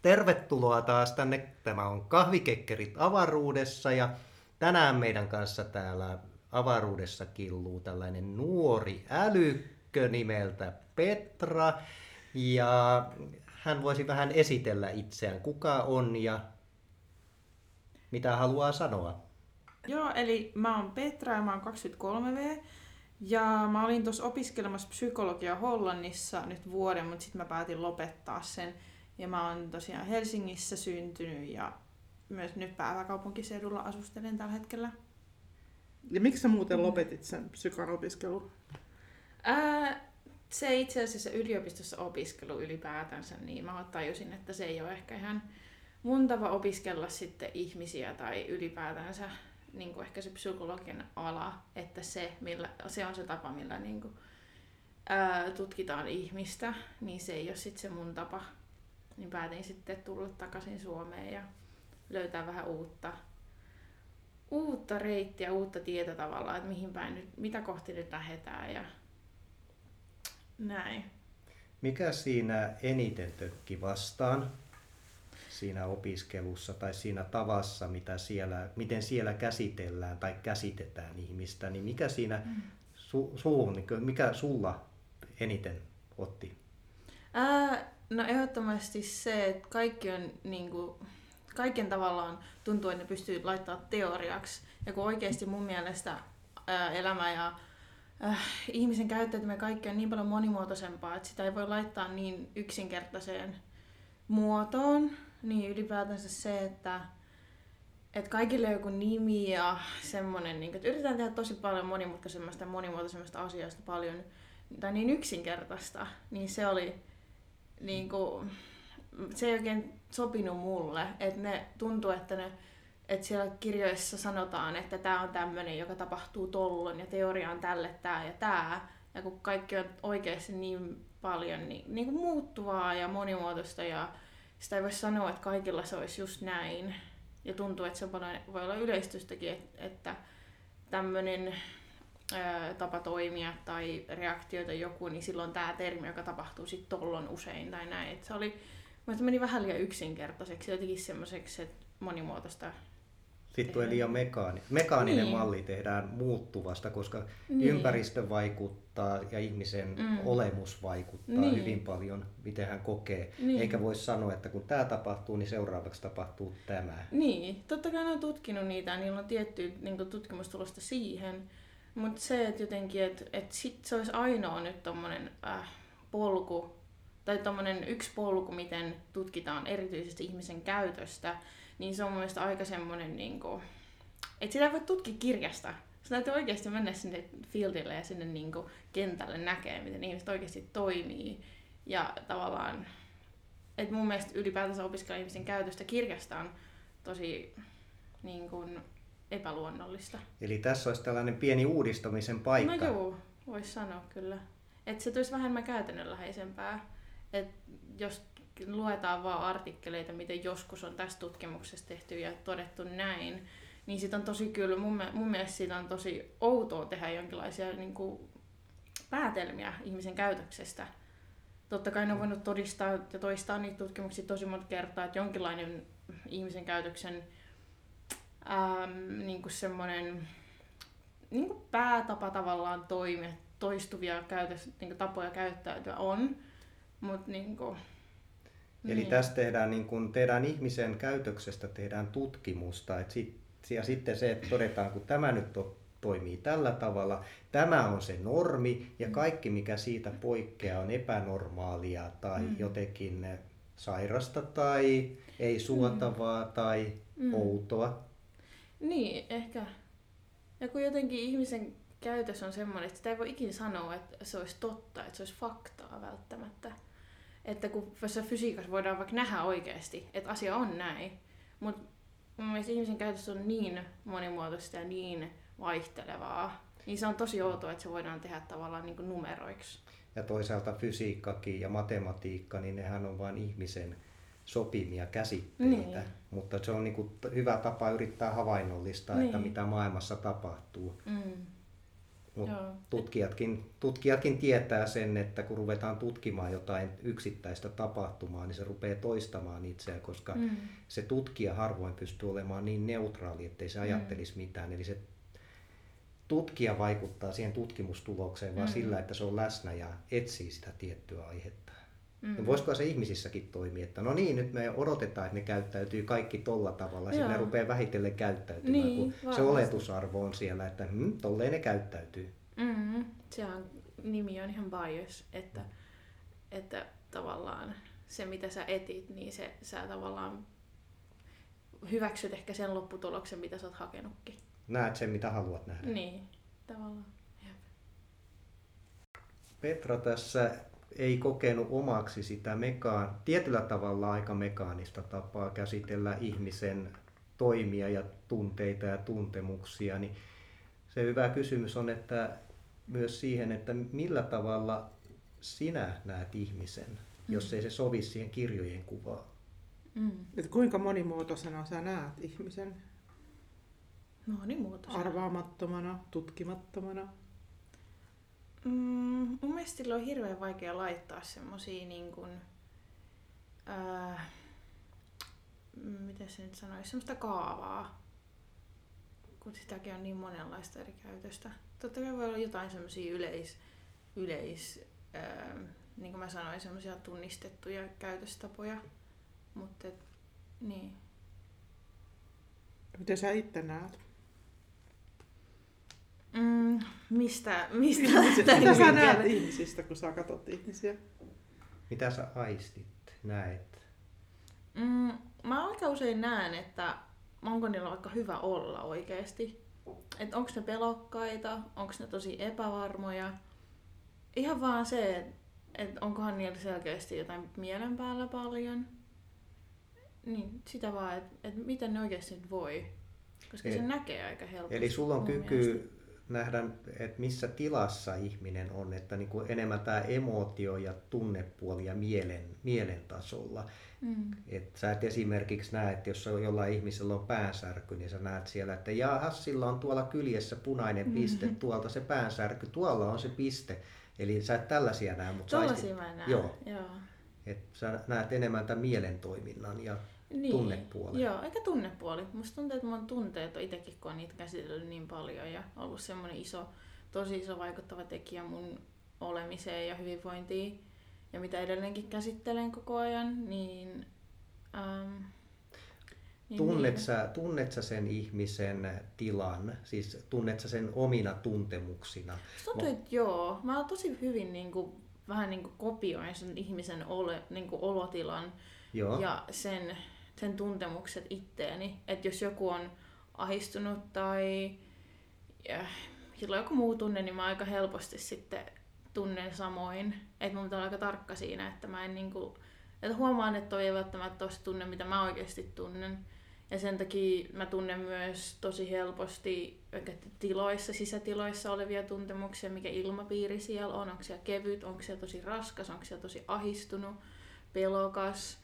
Tervetuloa taas tänne. Tämä on Kahvikekkerit avaruudessa ja tänään meidän kanssa täällä avaruudessa killuu tällainen nuori älykkö nimeltä Petra. Ja hän voisi vähän esitellä itseään, kuka on ja mitä haluaa sanoa. Joo, eli mä oon Petra ja mä oon 23V. Ja mä olin tuossa opiskelemassa psykologiaa Hollannissa nyt vuoden, mutta sitten mä päätin lopettaa sen. Ja mä oon tosiaan Helsingissä syntynyt ja myös nyt pääkaupunkiseudulla asustelen tällä hetkellä. Ja miksi sä muuten lopetit sen psykologian-opiskelun? Se itse asiassa yliopistossa opiskelu ylipäätänsä, niin mä tajusin, että se ei ole ehkä ihan mun tapa opiskella sitten ihmisiä tai ylipäätänsä niin kuin ehkä se psykologian ala, että se on se tapa, millä niin kuin, tutkitaan ihmistä, niin se ei ole sitten se mun tapa. Niin päätin sitten tulla takaisin Suomeen ja löytää vähän uutta reittiä, uutta tietä tavallaan, että mihin päin nyt, mitä kohti nyt lähdetään ja näin. Mikä siinä eniten tökki vastaan siinä opiskelussa tai siinä tavassa, miten siellä käsitellään tai käsitetään ihmistä, niin mikä siinä mikä sulla eniten otti? No ehdottomasti se, että kaikki on niinku, kaiken tavallaan tuntuu, että ne pystyy laittamaan teoriaksi. Ja kun oikeasti mun mielestä elämä ja ihmisen käyttäytyminen kaikki on niin paljon monimuotoisempaa, että sitä ei voi laittaa niin yksinkertaiseen muotoon, niin ylipäätänsä se, että kaikille on joku nimi ja semmoinen, että yritetään tehdä tosi paljon monimutkaisemmasta ja monimuotoisemmasta asiasta paljon, tai niin yksinkertaista, niin se oli se ei oikein sopinut mulle, että ne tuntuu, että siellä kirjoissa sanotaan, että tämä on tämmöinen, joka tapahtuu tollon ja teoria on tälle tää ja tää. Ja kun kaikki on oikeasti niin paljon niin kuin muuttuvaa ja monimuotoista ja sitä ei voi sanoa, että kaikilla se olisi just näin. Ja tuntuu, että se voi olla yleistystäkin, että tämmöinen tapa toimia tai reaktioita joku, niin silloin tämä termi, joka tapahtuu sitten tollon usein tai näin. Et se meni vähän liian yksinkertaiseksi, jotenkin semmoiseksi, että monimuotoista. Sitten tulee liian mekaaninen malli tehdään muuttuvasta, koska ympäristö vaikuttaa ja ihmisen olemus vaikuttaa hyvin paljon, miten hän kokee. Eikä voi sanoa, että kun tämä tapahtuu, niin seuraavaksi tapahtuu tämä. Niin, totta kai ne on tutkinut niitä ja niillä on tiettyä niin tutkimustulosta siihen. Mutta se, että jotenkin, että sit se olisi ainoa nyt tommonen polku, tai tommonen yksi polku, miten tutkitaan erityisesti ihmisen käytöstä, niin se on mun mielestä aika semmoinen, että sitä ei voi tutkia kirjasta. Se täytyy oikeasti mennä sinne fieldille ja sinne kentälle näkee, miten ihmiset oikeasti toimii. Ja tavallaan, että mun mielestä ylipäätänsä opiskella ihmisen käytöstä kirjasta on tosi epäluonnollista. Eli tässä olisi tällainen pieni uudistamisen paikka. No joo, voisi sanoa kyllä. Että se tulisi vähemmän käytännönläheisempää. Että jos luetaan vaan artikkeleita, miten joskus on tästä tutkimuksesta tehty ja todettu näin, niin siitä on tosi kyllä, mun mielestä siitä on tosi outoa tehdä jonkinlaisia päätelmiä ihmisen käytöksestä. Totta kai ne on voinut todistaa ja toistaa niitä tutkimuksia tosi monta kertaa, että jonkinlainen ihmisen käytöksen semmoinen päätapa tavallaan toimia, toistuvia tapoja käyttäytyä on. Eli tässä tehdään ihmisen käytöksestä tutkimusta, ja sitten se, että todetaan, kun tämä nyt toimii tällä tavalla, tämä on se normi, ja kaikki mikä siitä poikkeaa on epänormaalia tai jotenkin sairasta tai ei suotavaa tai outoa. Niin, ehkä. Ja kun jotenkin ihmisen käytös on semmoinen, että sitä ei voi ikinä sanoa, että se olisi totta, että se olisi faktaa välttämättä. Että kun fysiikassa voidaan vaikka nähdä oikeasti, että asia on näin, mutta mun mielestä ihmisen käytös on niin monimuotoista ja niin vaihtelevaa, niin se on tosi outoa, että se voidaan tehdä tavallaan numeroiksi. Ja toisaalta fysiikkakin ja matematiikka, niin nehän on vain ihmisen sopimia käsitteitä, mutta se on hyvä tapa yrittää havainnollistaa, että mitä maailmassa tapahtuu. Mutta Joo. tutkijatkin tietää sen, että kun ruvetaan tutkimaan jotain yksittäistä tapahtumaa, niin se rupeaa toistamaan itseään, koska se tutkija harvoin pystyy olemaan niin neutraali, ettei se ajattelisi mitään. Eli se tutkija vaikuttaa siihen tutkimustulokseen vaan sillä, että se on läsnä ja etsii sitä tiettyä aihetta. No voisiko se ihmisissäkin toimia, että no niin, nyt me odotetaan, että ne käyttäytyy kaikki tolla tavalla, ja sitten ne rupeaa vähitellen käyttäytymään, Niin, kun se oletusarvo on siellä, että tolleen ne käyttäytyy. Se on, nimi on ihan bias, että tavallaan se mitä sä etit, niin sä tavallaan hyväksyt ehkä sen lopputuloksen, mitä sä oot hakenutkin. Näet sen, mitä haluat nähdä. Niin, tavallaan. Jep. Petra tässä ei kokenut omaksi sitä tietyllä tavalla aika mekaanista tapaa käsitellä ihmisen toimia ja tunteita ja tuntemuksia, niin se hyvä kysymys on, että myös siihen, että millä tavalla sinä näet ihmisen, jos ei se sovi siihen kirjojen kuvaan. Että kuinka monimuotoisena sä näet ihmisen? Monimuotoisena. Arvaamattomana, tutkimattomana? Mun mielestä sillä on hirveän vaikea laittaa semmosia niin kuin, miten se nyt sanoisi, semmoista kaavaa, kun sitäkin on niin monenlaista eri käytöstä. Totta kai voi olla jotain semmosia niin kuin mä sanoin, semmosia tunnistettuja käytöstapoja, mutta niin. Miten sä itse näet? Mistä Mitä sä näet ihmisistä, kun sä katsot ihmisiä? Mitä sä aistit, näet? Mä aika usein näen, että onko niillä vaikka hyvä olla oikeesti. Että onko ne pelokkaita, onko ne tosi epävarmoja. Ihan vaan se, että onkohan niillä selkeästi jotain mielen päällä paljon. Niin sitä vaan, että miten ne oikeasti nyt voi. Koska se näkee aika helposti. Eli sulla on mun kyky mielestä nähdä, että missä tilassa ihminen on, että niin kuin enemmän tämä emootio ja tunnepuoli ja mielen tasolla. Et sä et esimerkiksi näe, että jos jollain ihmisellä on päänsärky, niin sä näet siellä, että jahas, sillä on tuolla kyljessä punainen piste, tuolta se päänsärky, tuolla on se piste. Eli sä et tällaisia näe, mutta Tollaisia mä näen. Joo. Joo. Et sä näet enemmän tämän mielentoiminnan ja tunnepuolen. Joo, eikä tunnepuoli. Musta tuntuu, että mun tunteet on itsekin, kun on niitä käsitellyt niin paljon ja ollut semmoinen tosi iso vaikuttava tekijä mun olemiseen ja hyvinvointiin. Ja mitä edelleenkin käsittelen koko ajan, niin Tunnet sä sen ihmisen tilan, siis tunnet sä sen omina tuntemuksina? Tuntuu, että joo. Mä tosi hyvin vähän kopioin sen ihmisen olotilan Joo. ja sen tuntemukset itteeni. Että jos joku on ahdistunut tai sillä on joku muu tunne, niin mä aika helposti sitten tunnen samoin. Että mun pitää olla aika tarkka siinä, että mä en että huomaan, että toi ei välttämättä ole se tunne, mitä mä oikeasti tunnen. Ja sen takia mä tunnen myös tosi helposti sisätiloissa olevia tuntemuksia, mikä ilmapiiri siellä on. Onko siellä kevyt, onko siellä tosi raskas, onko siellä tosi ahdistunut, pelokas,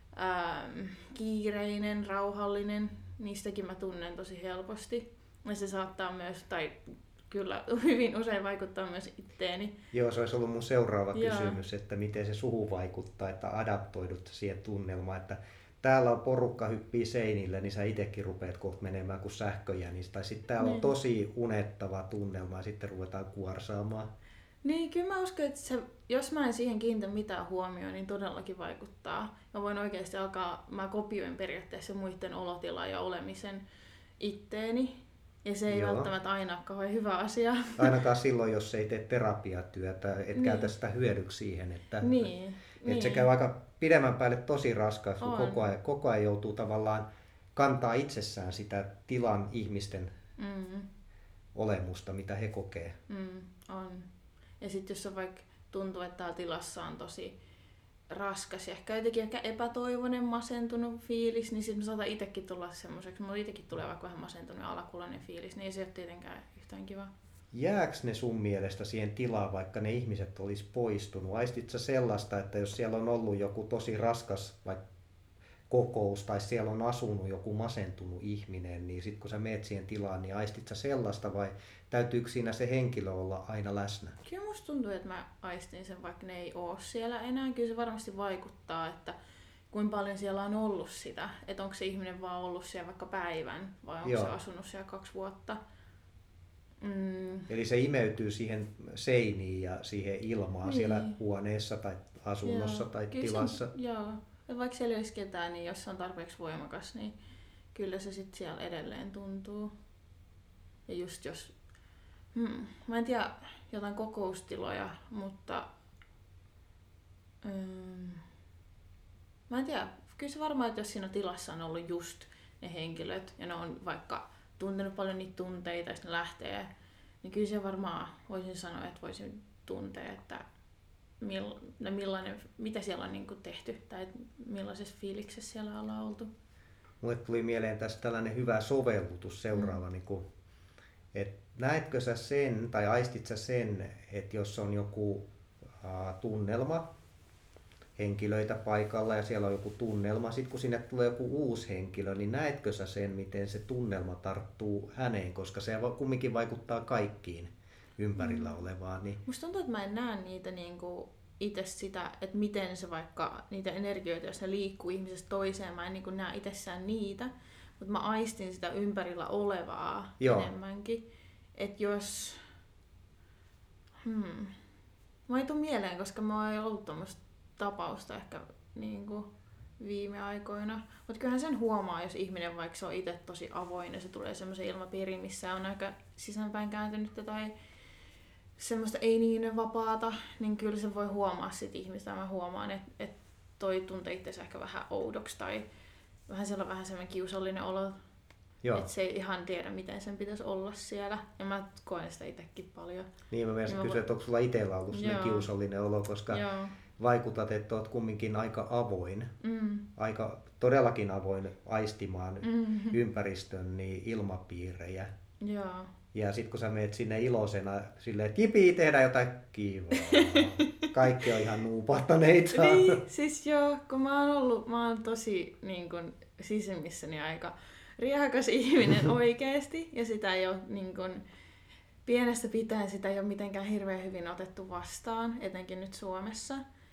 kiireinen, rauhallinen. Niistäkin mä tunnen tosi helposti. Ja se saattaa myös, tai kyllä hyvin usein vaikuttaa myös itteeni. Joo, se olisi ollut mun seuraava kysymys, että miten se suhu vaikuttaa, että adaptoidut siihen tunnelmaan, että täällä on porukka hyppii seinille, niin sä itsekin rupeat kohta menemään kuin sähköjänis. Tai sitten täällä on tosi unettava tunnelma ja sitten ruvetaan kuorsaamaan. Niin, kyllä mä uskon, että jos mä en siihen kiinnitä mitään huomioon, niin todellakin vaikuttaa. Mä voin oikeasti mä kopioin periaatteessa muiden olotilaa ja olemisen itteeni. Ja se ei välttämättä aina ole kauhean hyvä asia. Ainakaan silloin, jos ei tee terapiatyötä, et käytä sitä hyödyksi siihen. Että se käy aika pidemmän päälle tosi raskaaksi, kun koko ajan joutuu tavallaan kantaa itsessään sitä tilan ihmisten olemusta, mitä he kokee. On. Ja sitten jos on vaikka tuntuu, että täällä tilassa on tosi raskas ja ehkä epätoivoinen, masentunut fiilis, niin sitten mä saatan itsekin tulla semmoiseksi. Mulla itsekin tulee vaikka vähän masentunut ja alakuloinen fiilis, niin ei se ole tietenkään yhtään kiva. Jääks ne sun mielestä siihen tilaan, vaikka ne ihmiset olisi poistunut? Aistit sä sellaista, että jos siellä on ollut joku tosi raskas vaikka kokous tai siellä on asunut joku masentunut ihminen, niin sitten kun sä meet siihen tilaan, niin aistit sä sellaista vai täytyykö siinä se henkilö olla aina läsnä? Kyllä musta tuntuu, että mä aistin sen, vaikka ne ei oo siellä enää. Kyllä se varmasti vaikuttaa, että kuinka paljon siellä on ollut sitä. Että onko se ihminen vaan ollut siellä vaikka päivän vai onko se asunut siellä 2 vuotta. Eli se imeytyy siihen seiniin ja siihen ilmaan niin. Siellä huoneessa tai asunnossa tai kyllä tilassa. Joo. Ja vaikka siellä ei olisi ketään, niin jos se on tarpeeksi voimakas, niin kyllä se sitten siellä edelleen tuntuu. Ja just jos... mä en tiedä jotain kokoustiloja, mutta... mä en tiedä. Kyllä se varmaan, että jos siinä tilassa on ollut just ne henkilöt, ja ne on vaikka tuntenut paljon niitä tunteita, jos ne lähtee, niin kyllä se varmaan voisin sanoa, että voisin tuntea, että mitä siellä on niinku tehty tai millaisessa fiiliksessä siellä ollaan oltu. Mulle tuli mieleen tässä tällainen hyvä sovellutus seuraava, että näetkö sä sen tai aistit sä sen, että jos on joku tunnelma, henkilöitä paikalla ja siellä on joku tunnelma, sitten kun sinne tulee joku uusi henkilö, niin näetkö sä sen, miten se tunnelma tarttuu häneen, koska se kumminkin vaikuttaa kaikkiin ympärillä olevaan. Niin... Musta tuntuu, että mä en näe niitä niinku itse sitä, että miten se vaikka niitä energioita, jos ne liikkuu ihmisestä toiseen, mä en niinku näe itsessään niitä, mutta mä aistin sitä ympärillä olevaa enemmänkin. Että jos... Mä ei tule mieleen, koska mä oon ollut tommoista tapausta ehkä niinku viime aikoina. Mutta kyllähän sen huomaa, jos ihminen vaikka se on itse tosi avoin ja se tulee semmoisen ilmapiiriin, missä on aika sisäänpäin kääntynyttä tai semmoista ei niin vapaata, niin kyllä se voi huomaa sit ihmistä. Mä huomaan, että toi tuntee itseänsä ehkä vähän oudoksi tai siellä on vähän semmoinen kiusallinen olo. Että se ei ihan tiedä, miten sen pitäisi olla siellä. Ja mä koen sitä itsekin paljon. Niin mä mielestäni kysyä, että onko sulla itsellä ollut semmoinen kiusallinen olo, koska vaikutat, että oot kumminkin aika avoin, todellakin avoin aistimaan ympäristön niin ilmapiirejä. Joo. Ja sit kun sä meet sinne iloisena silleen, että jipii, tehdään jotain kivaa. Kaikki on ihan nuupattaneita. Niin, siis joo, kun mä oon tosi niin kun, sisimmissäni aika riehakas ihminen oikeesti. Ja sitä ei ole niin kun, pienestä pitäen sitä ei ole mitenkään hirveän hyvin otettu vastaan, etenkin nyt Suomessa.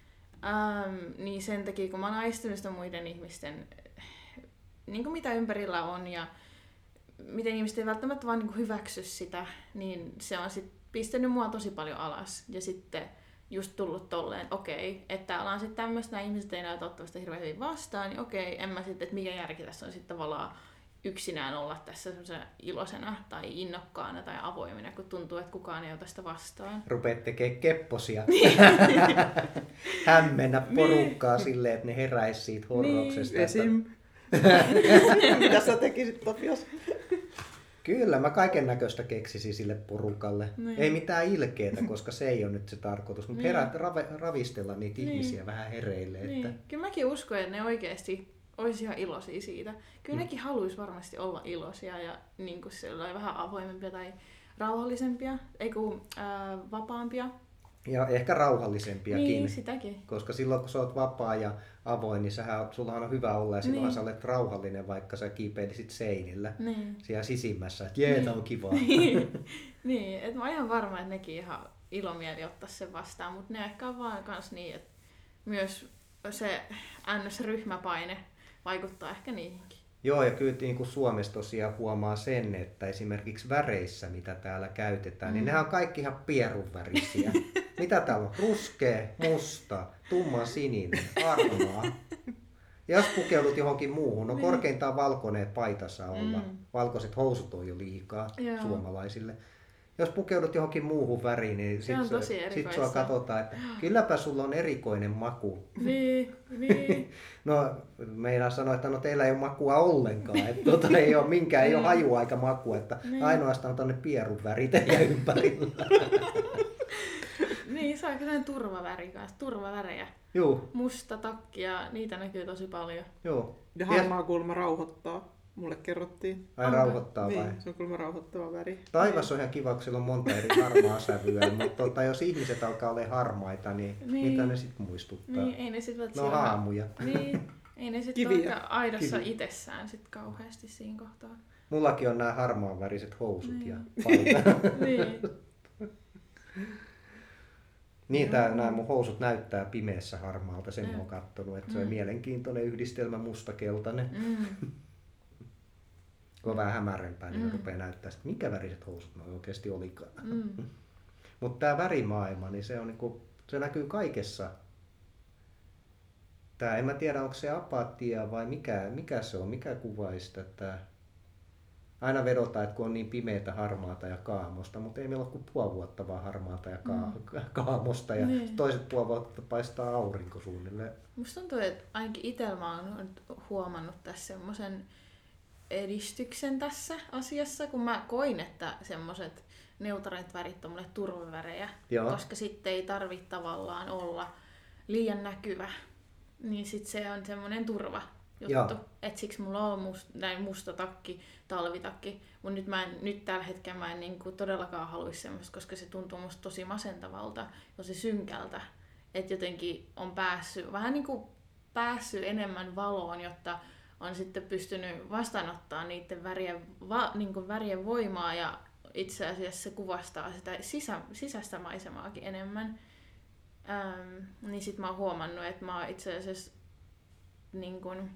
Niin sen takia, kun mä oon aistunut sitä muiden ihmisten, niin kuin mitä ympärillä on ja miten ihmiset ei välttämättä vaan niin kuin hyväksy sitä, niin se on sit pistänyt mua tosi paljon alas. Ja sitten just tullut tolleen, okei, että täällä on sitten tämmöistä, nämä ihmiset ei näytä ottavasta hirveän hyvin vastaan, niin okei, en mä sitten, että mikä järki tässä on sitten tavallaan yksinään olla tässä iloisena tai innokkaana tai avoimena, kun tuntuu, että kukaan ei ota sitä vastaan. Rupeat tekemään kepposia. Hämmennä porukkaa silleen, että ne heräisi siitä horroksesta. Esim. Mitä sä tekisit, Topias? Kyllä, mä kaiken näköistä keksisin sille porukalle. Ei mitään ilkeetä, koska se ei ole nyt se tarkoitus, mutta ravistella niitä ihmisiä vähän hereille. Että... Kyllä mäkin uskon, että ne oikeasti olisi ihan iloisia siitä. Kyllä nekin haluaisi varmasti olla iloisia ja niin kuin vähän avoimempia tai rauhallisempia, vapaampia. Ja ehkä rauhallisempiakin. Niin, sitäkin. Koska silloin kun sä oot vapaa ja avoin, niin sullahan on hyvä olla ja silloinhan sä olet rauhallinen, vaikka sä kiipeilisit seinillä siellä sisimmässä, että tää on kivaa. Niin, että mä oon ihan varma, että nekin ihan ilomieli ottaa sen vastaan, mutta ne ehkä on vaan kans niin, että myös se NS-ryhmäpaine vaikuttaa ehkä niihinkin. Joo, ja kyllä niin kuin Suomessa tosiaan huomaa sen, että esimerkiksi väreissä, mitä täällä käytetään, niin nehän on kaikki ihan pierunvärisiä. Mitä täällä on? Ruskea, musta, tumman sininen, harmaa. Ja jos pukeudut johonkin muuhun, no korkeintaan valkoinen paita saa olla. Valkoiset housut on jo liikaa suomalaisille. Jos pukeudut johonkin muuhun väriin, niin sit sua katsotaan, että kylläpä sulla on erikoinen maku. Niin. No, meinaa sanoa, että no teillä ei ole makua ollenkaan. Että ei ole hajua eikä makua, että ainoastaan on tonne pierun väri teidän ympärillä. Niin, se on sellainen turvaväri kanssa, turvavärejä. Juu. Musta takki ja niitä näkyy tosi paljon. Joo. Ja harmaa kuulemma rauhoittaa. Mulle kerrottiin. Ai rauhoittaa vai? Niin, se on kuulemma rauhoittava väri. Taivas on ihan kiva, kun siellä on monta eri harmaa sävyä, mutta jos ihmiset alkaa olla harmaita, niin mitä ne sitten muistuttaa? Niin, ei ne sitten no haamuja. Niin, Ei ne sitten Kiviä. ole aidossa Kiviä. itsessään sit kauheasti siinä kohtaa. Mullakin on nämä harmaanväriset housut Niin. ja paita. Niin. Niin, nämä mun housut näyttää pimeässä harmaalta, sen mä oon kattonut, että se on Mm. mielenkiintoinen yhdistelmä mustakeltainen. Mm. Kun on vähän hämärämpää, niin Mm. rupeaa näyttää, että mikä väriset housut ne oikeasti olikaan. Mm. Mutta tämä värimaailma, niin se, on niinku, se näkyy kaikessa. En mä tiedä, onko se apatia vai mikä se on, mikä kuvaisi tätä. Aina vedotaan, että kun on niin pimeätä, harmaata ja kaamosta, mutta ei meillä ole kuin puoli vuotta vaan harmaata ja kaamosta ja Niin. toiset puoli vuotta paistaa aurinko suunnilleen. Musta tuntuu, että ainakin itsellä mä oon huomannut tässä semmoisen edistyksen tässä asiassa, kun mä koin, että semmoiset neutraalit värit on mulle turvavärejä, Joo. koska sitten ei tarvitse tavallaan olla liian näkyvä. Niin sit se on semmoinen turva juttu. Et siksi mulla on näin musta takki, talvitakki, mutta nyt tällä hetkellä mä en niinku todellakaan haluaisi semmoista, koska se tuntuu musta tosi masentavalta, tosi synkältä. Että jotenkin on päässyt enemmän valoon, jotta on sitten pystynyt vastaanottaa niiden värien voimaa ja itse asiassa se kuvastaa sitä sisäistä maisemaakin enemmän. Niin sit mä oon huomannut, että mä oon itse asiassa niin kun,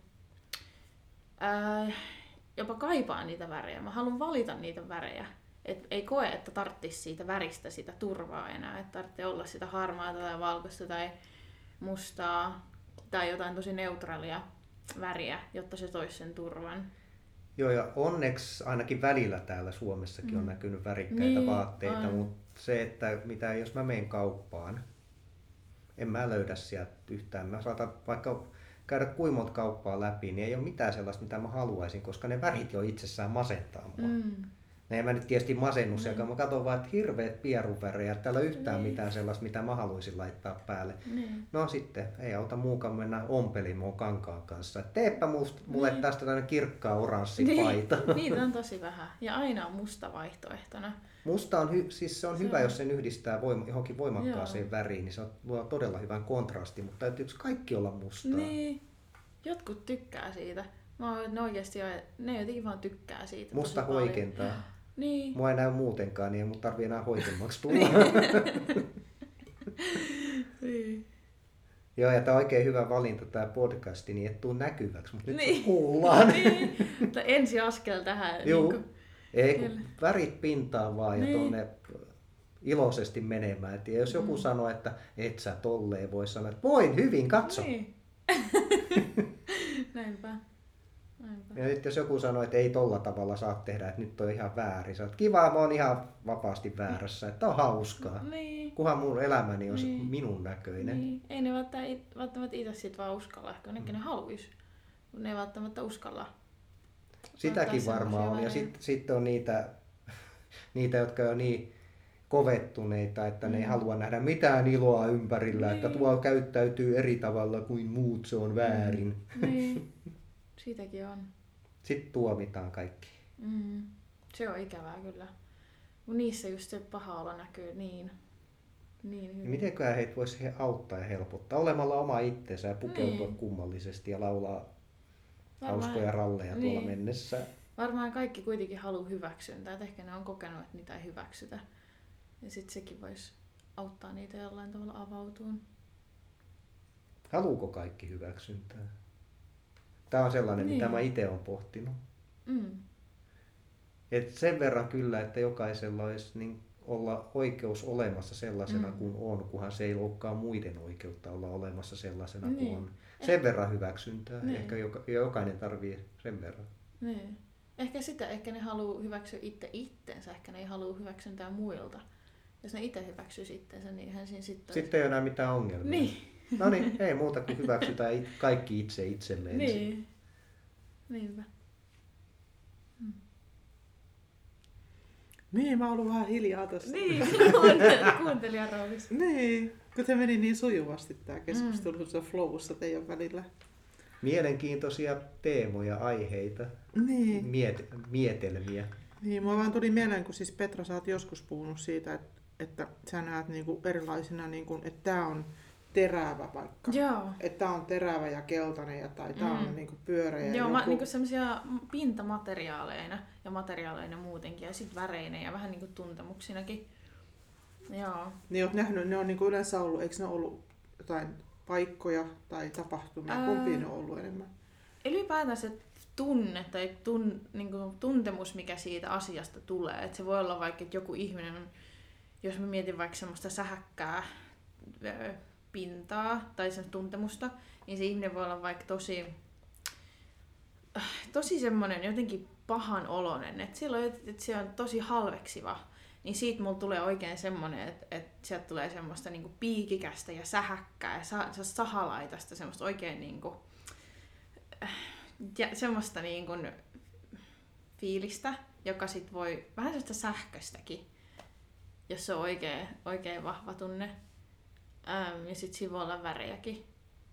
jopa kaipaan niitä värejä. Mä haluan valita niitä värejä. Et ei koe, että tarvitsisi siitä väristä sitä turvaa enää. Että tarvitsee olla sitä harmaata tai valkoista tai mustaa tai jotain tosi neutraalia väriä, jotta se toisi sen turvan. Joo, ja onneksi ainakin välillä täällä Suomessakin on näkynyt värikkäitä vaatteita, mutta se, että jos mä menen kauppaan, en mä löydä sieltä yhtään. Mä saatan vaikka käydä kuinka monta kauppaa läpi, niin ei ole mitään sellaista, mitä mä haluaisin, koska ne värit jo itsessään masentaa mua. Ne en mä nyt tietysti masennut sieltä, mä katson vaan, että hirveät pieruvärejä, että täällä ei ole yhtään mitään sellaista, mitä mä haluaisin laittaa päälle. No sitten, ei auta muukaan mennä ompelimaan kankaan kanssa. Teepä mulle tästä tämmöinen kirkkaa oranssi paita. Niitä on tosi vähän. Ja aina on musta vaihtoehtona. Musta on, siis se on hyvä, jos sen yhdistää johonkin voimakkaaseen väriin, niin se luo todella hyvän kontrasti, mutta täytyykö kaikki olla mustaa? Niin. Jotkut tykkää siitä. Ne jotenkin vaan tykkää siitä. Musta hoikentaa. Niin. Mua ei näy muutenkaan, niin ei mun tarvii enää hoikemmaksi tulla. Niin. Joo, ja tämä on oikein hyvä valinta tämä podcasti, niin et tuu näkyväksi, mutta nyt se kuullaan. Niin. Ensi askel tähän. Joo. Niin Ei, kun värit pintaan vaan ja tonne iloisesti menemään. Et jos joku sanoo, että et sä tolleen voi sanoa, että voin hyvin, katso. Niin. Näinpä. Ja nyt jos joku sanoo, että ei tolla tavalla saa tehdä, että nyt on ihan väärin. Sä oot, kiva, mä oon ihan vapaasti väärässä, että on hauskaa. Niin. Kunhan mun elämäni on minun näköinen. Niin. Ei ne välttämättä itse sit vaan uskalla, ehkä ne haluis. Mutta ne ei välttämättä uskalla. Sitäkin varmaan on. Ja sitten on niitä, jotka on niin kovettuneita, että ne ei halua nähdä mitään iloa ympärillä, että tuo käyttäytyy eri tavalla kuin muut, se on väärin. Niin. Siitäkin on. Sitten tuomitaan kaikki. Se on ikävää kyllä. Mut niissä just se paha olo näkyy niin hyvin. Mitenköhän heitä voisi auttaa ja helpottaa olemalla oma itsensä ja pukeutua kummallisesti ja laulaa hauskoja ralleja tuolla mennessä. Varmaan kaikki kuitenkin haluaa hyväksyntää, että ehkä ne on kokenut, että niitä ei hyväksytä. Ja sitten sekin voisi auttaa niitä jollain tavalla avautumaan. Haluuko kaikki hyväksyntää? Tämä on sellainen, mitä mä itse olen pohtinut. Et sen verran kyllä, että jokaisella olisi olla oikeus olemassa sellaisena kuin on, kunhan se ei loukkaa muiden oikeutta olla olemassa sellaisena kuin on. Sen verran hyväksyntää. Ehkä jokainen tarvitsee sen verran. Niin. Ehkä ne haluaa hyväksyä itsensä, ehkä ne ei halua hyväksyntää muilta. Jos ne itse hyväksyisi itsensä, niin eihän siinä sitten Sitten ei ole enää mitään ongelmia. Niin. No niin, ei muuta kuin hyväksytään kaikki itse itselleen. Niin. Niinpä. Niin, mä oon ollut vähän hiljaa tässä. Niin, kuuntelijan roolissa. Niin, kun se meni niin sujuvasti tää keskustelu tuossa flowssa teidän välillä. Mielenkiintoisia teemoja, aiheita, Niin. mietelmiä. Niin, mua vaan tuli mieleen, kun siis Petra, sä oot joskus puhunut siitä, että sä näet niinku erilaisina, niinku, että tää on terävä vaikka. Joo. Että tää on terävä ja keltainen tai tää on niinku pyöreä. Joo, niinku semmosia pintamateriaaleina ja materiaaleina muutenkin ja sit väreinä ja vähän niinku tuntemuksinakin. Joo. Niin oot nähnyt, ne on niinku yleensä ollut, eikö ne ollut jotain paikkoja tai tapahtumia? Kumpi ne on ollut enemmän? Ylipäätään se tunne tai niinku tuntemus, mikä siitä asiasta tulee. Et se voi olla vaikka, että joku ihminen on, jos mä mietin vaikka semmoista sähäkkää pintaa tai sen tuntemusta, niin se ihminen voi olla vaikka tosi semmoinen jotenkin pahan oloinen, että se on tosi halveksiva, niin siitä mulla tulee oikein semmoinen, että sieltä tulee semmoista niinku piikikästä ja sähäkkää ja sahalaitasta, semmoista oikein niinku, ja semmoista niinku fiilistä, joka sit voi vähän semmoista sähköstäkin, jos se on oikein vahva tunne. Ja sit siinä voi olla värejäkin.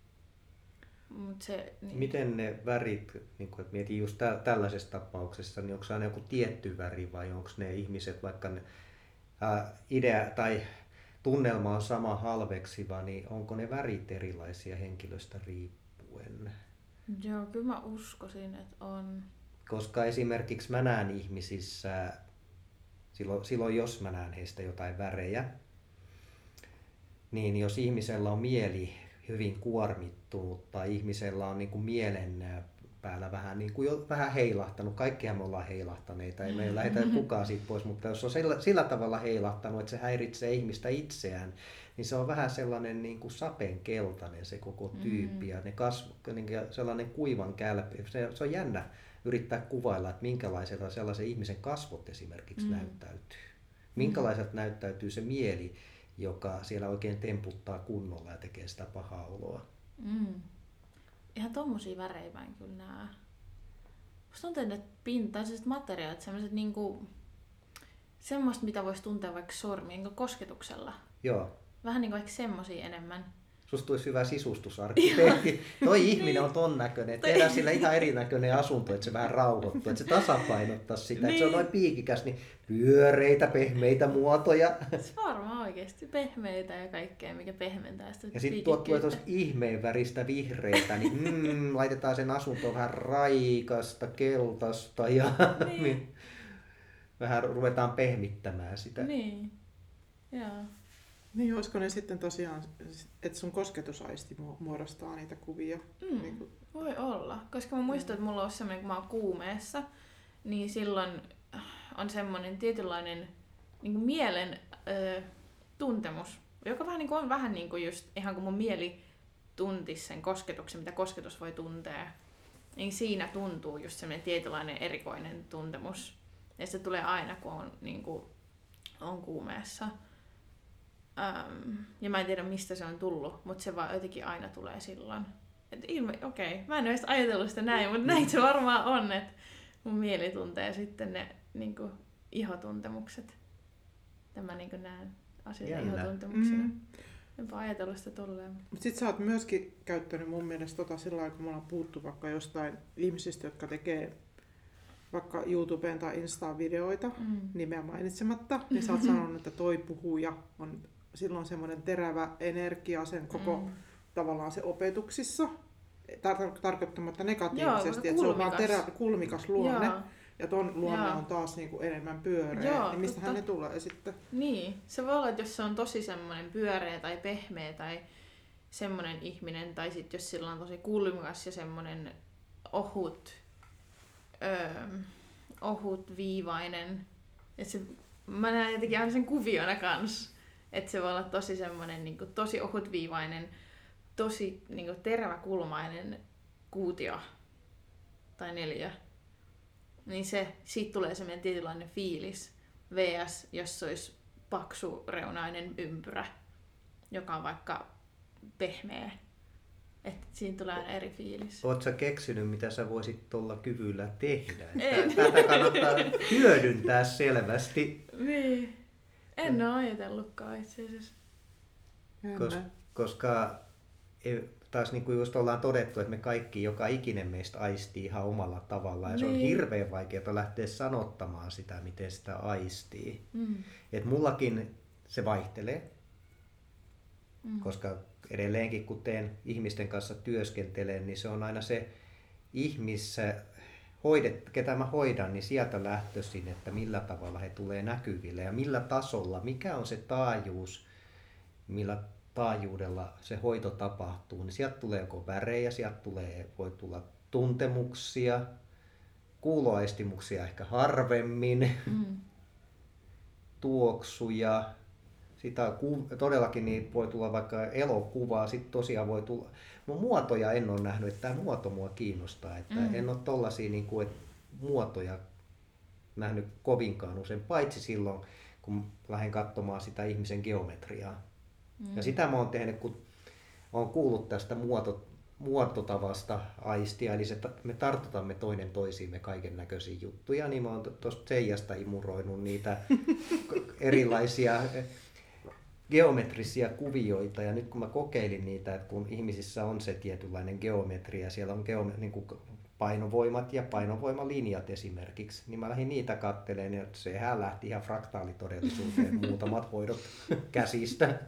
Niin. Miten ne värit, niin kun, mietin just tällaisessa tapauksessa, niin onko se aina joku tietty väri vai onko ne ihmiset, vaikka ne, idea tai tunnelma on sama halveksiva, niin onko ne värit erilaisia henkilöstä riippuen? Joo, kyllä mä uskoisin, että on. Koska esimerkiksi mä näen ihmisissä, silloin jos mä näen heistä jotain värejä, niin jos ihmisellä on mieli hyvin kuormittunut tai ihmisellä on niin kuin mielen päällä vähän, niin kuin jo vähän heilahtanut, kaikkihan me ollaan heilahtaneita, ei me lähdetä kukaan siitä pois, mutta jos on sillä tavalla heilahtanut, että se häiritsee ihmistä itseään, niin se on vähän sellainen niin kuin sapenkeltainen se koko tyyppi ja ne sellainen kuivan kälpi. Se on jännä yrittää kuvailla, että minkälaisella sellaisen ihmisen kasvot esimerkiksi näyttäytyy. Minkälaiselta näyttäytyy se mieli, joka siellä oikein temputtaa kunnolla ja tekee sitä pahaa oloa. Ihan tommosia värejä mä en kyllä näe. Musta tuntuu, että pintaiset materiaalit, sellaiset niinku, semmoista, mitä voisi tuntea vaikka sormien kosketuksella. Joo. Vähän niinku vaikka semmosia enemmän. Susta tulisi hyvä sisustusarkkitehti. Toi ihminen on ton näköinen. Tehdään sillä ihan erinäköinen asunto, että se vähän rauhoittuu, että se tasapainottaa sitä. Että se on noin piikikäs, niin pyöreitä, pehmeitä muotoja. Se varmaan oikeesti pehmeitä ja kaikkea, mikä pehmentää sitä. Ja sitten tuot tulee tuosta ihmeen väristä vihreitä, niin laitetaan sen asuntoon vähän raikasta, keltaista ja niin. Vähän ruvetaan pehmittämään sitä. Niin, joo. Niin, olisiko ne sitten tosiaan, että sun kosketusaisti muodostaa niitä kuvia? Niin kuin... Voi olla, koska mä muistan, että mulla on semmoinen, kun mä oon kuumeessa, niin silloin on semmoinen tietynlainen niin kuin mielen tuntemus, joka vähän niin kuin on vähän niin kuin just ihan kun mun mieli tuntisi sen kosketuksen, mitä kosketus voi tuntea, niin siinä tuntuu just semmoinen tietynlainen erikoinen tuntemus. Ja se tulee aina, kun on, niin kuin, on kuumeessa. Ja mä en tiedä mistä se on tullut, mutta se vaan jotenkin aina tulee silloin. Okei, mä en ole edes ajatellut sitä näin, mutta näin se varmaan on, että mun mieli tuntee sitten ne niinku ihotuntemukset. Mä niinku näen asioita ihotuntemuksena. Enpä ajatellut sitä tolleen. Sit sä oot myöskin käyttänyt mun mielestä sillä lailla, kun me ollaan puhuttu vaikka jostain ihmisistä, jotka tekee vaikka YouTubeen tai Instaan videoita, nimeä mainitsematta, niin sä oot sanonut, että toi puhuja on silloin semmoinen terävä energia sen koko tavallaan se opetuksissa, tarkoittamatta negatiivisesti, että se on vaan kulmikas luonne. Joo. Ja ton luonne on taas niinku enemmän pyöreä, joo, niin mistähän ne tulee sitten? Niin, se voi olla, että jos se on tosi semmoinen pyöreä tai pehmeä tai semmoinen ihminen, tai sitten jos sillä on tosi kulmikas ja semmoinen ohutviivainen. Mä näen jotenkin aina sen kuviona kans. Että se voi olla tosi semmoinen niinku, tosi ohutviivainen, tosi niinku, teräväkulmainen kuutio tai neliö. Niin siitä tulee semmoinen tietynlainen fiilis. VS, jos se olisi paksureunainen ympyrä, joka on vaikka pehmeä. Että siinä tulee aina eri fiilis. Ootko sä keksinyt, mitä sä voisit tuolla kyvyllä tehdä? Tätä kannattaa hyödyntää selvästi. Niin. En ole ajatellutkaan itse asiassa. Koska taas niin kuin just ollaan todettu, että me kaikki, joka ikinen meistä aistii ihan omalla tavallaan. Ja se on hirveän vaikeaa lähteä sanottamaan sitä, miten sitä aistii. Et mullakin se vaihtelee. Koska edelleenkin kun teen ihmisten kanssa työskentelen, niin se on aina se ketä mä hoidan, niin sieltä lähtöisin, että millä tavalla he tulee näkyville ja millä tasolla, mikä on se taajuus, millä taajuudella se hoito tapahtuu, niin sieltä tulee joko värejä, voi tulla tuntemuksia, kuuloaistimuksia ehkä harvemmin, tuoksuja, todellakin niin voi tulla vaikka elokuvaa, sitten tosiaan voi tulla, muotoja en ole nähnyt, että tämä muoto mua kiinnostaa, että en ole tollaisia niin kuin, muotoja nähnyt kovinkaan usein, paitsi silloin kun lähden katsomaan sitä ihmisen geometriaa. Ja sitä mä oon tehnyt, kun olen kuullut tästä muototavasta aistia, eli me tartutamme toinen toisiimme kaiken näköisiä juttuja, niin mä oon tuosta Seijasta imuroinut niitä erilaisia geometrisia kuvioita, ja nyt kun mä kokeilin niitä, että kun ihmisissä on se tietynlainen geometria, siellä on niin kuin painovoimat ja painovoimalinjat esimerkiksi, niin mä lähdin niitä katteleen, ja sehän lähti ihan fraktaalitodellisuuteen muutamat hoidot käsistä.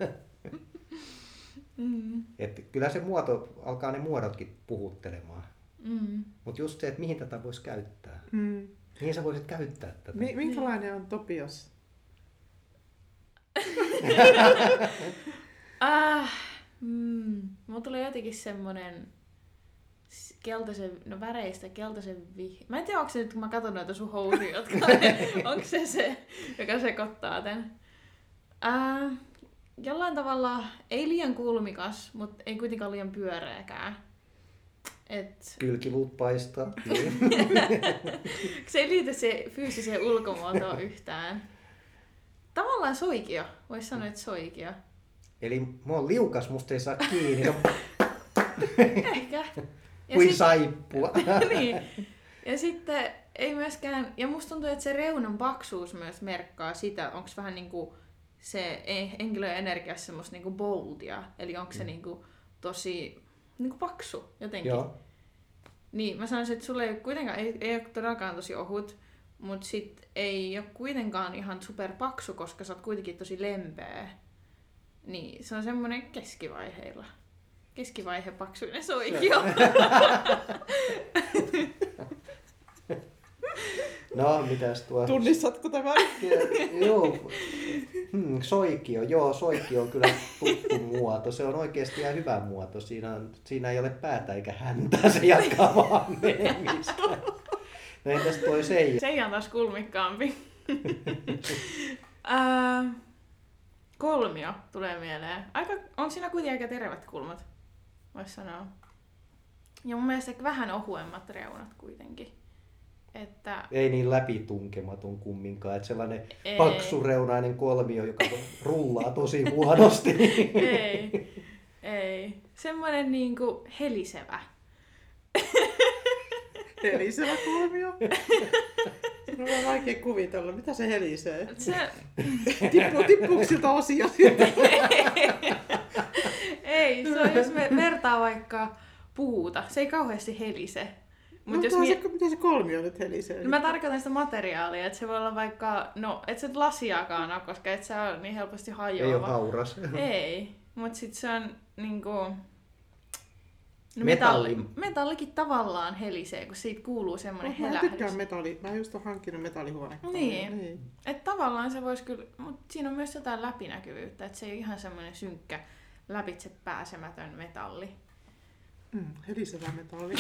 Että kyllä se alkaa ne muodotkin puhuttelemaan. Mutta just se, että mihin tätä voisi käyttää. Mihin sä voisit käyttää tätä? Minkälainen on Topias? Mulla tulee jotenkin semmonen väreistä keltaisen Mä en tiedä, onko se nyt, kun mä katson noita sun housuja, onko se, joka sekoittaa tän. Jollain ei liian kulmikas, mutta ei kuitenkaan liian pyöreäkään. Kylkiluut paistaa. Se ei liity se fyysiseen ulkomuotoon yhtään. Tavallaan soikio. Voisi sanoa, että soikio. Eli mä oon liukas, musta ei saa kiinni. Ehkä. Kuin saippua. Niin. Ja sitten ei myöskään, ja musta tuntuu, että se reunan paksuus myös merkkaa sitä, onko vähän niinku se henkilön energiassa semmoista niinku boldia, eli onko se niinku tosi niinku paksu jotenkin. Joo. Niin, mä sanoisin, että sulle ei ole todellakaan tosi ohut, mutta sit ei ole kuitenkaan ihan superpaksu, koska sä oot kuitenkin tosi lempeä. Niin, se on semmoinen keskivaiheilla. Keskivaihe paksuinen soikio. No, mitäs tuo? Tunnistatko tämän? Joo. Soikio. Joo, soikio on kyllä tuttu muoto. Se on oikeasti ihan hyvä muoto. Siinä ei ole päätä eikä häntää. Se jatkaa vaan menemistä. No entäs toi Seija? Seija on taas kulmikkaampi. Kolmio tulee mieleen. On siinä kuitenkin aika terveet kulmat, vois sanoa. Ja mun mielestä vähän ohuemmat reunat kuitenkin. Että ei niin läpitunkematon kumminkaan, että sellainen paksureunainen kolmio, joka rullaa tosi huonosti. Ei. Semmoinen niinku helisevä. Helisevä kolmio? No on vaikea kuvitella. Mitä se helisee? Tippuuko siltä osia? Ei, se on, jos me vertaa vaikka puuta, se ei kauheasti helise. Miten se kolmio nyt helisee? No mä tarkoitan sitä materiaalia, että se voi olla vaikka, et se lasiakaan ole, koska et se ole niin helposti hajoava. Ei ole hauras. Ei, mutta sit se on niinku... No metallikin tavallaan helisee, kun siitä kuuluu semmoinen helähdys. Mä tykkään mä just oon hankkinut metallihuonekaluja. Niin. Että tavallaan se voisi kyllä, mutta siinä on myös jotain läpinäkyvyyttä, että se ei ole ihan semmoinen synkkä, läpitse pääsemätön metalli. Helisevä metalli.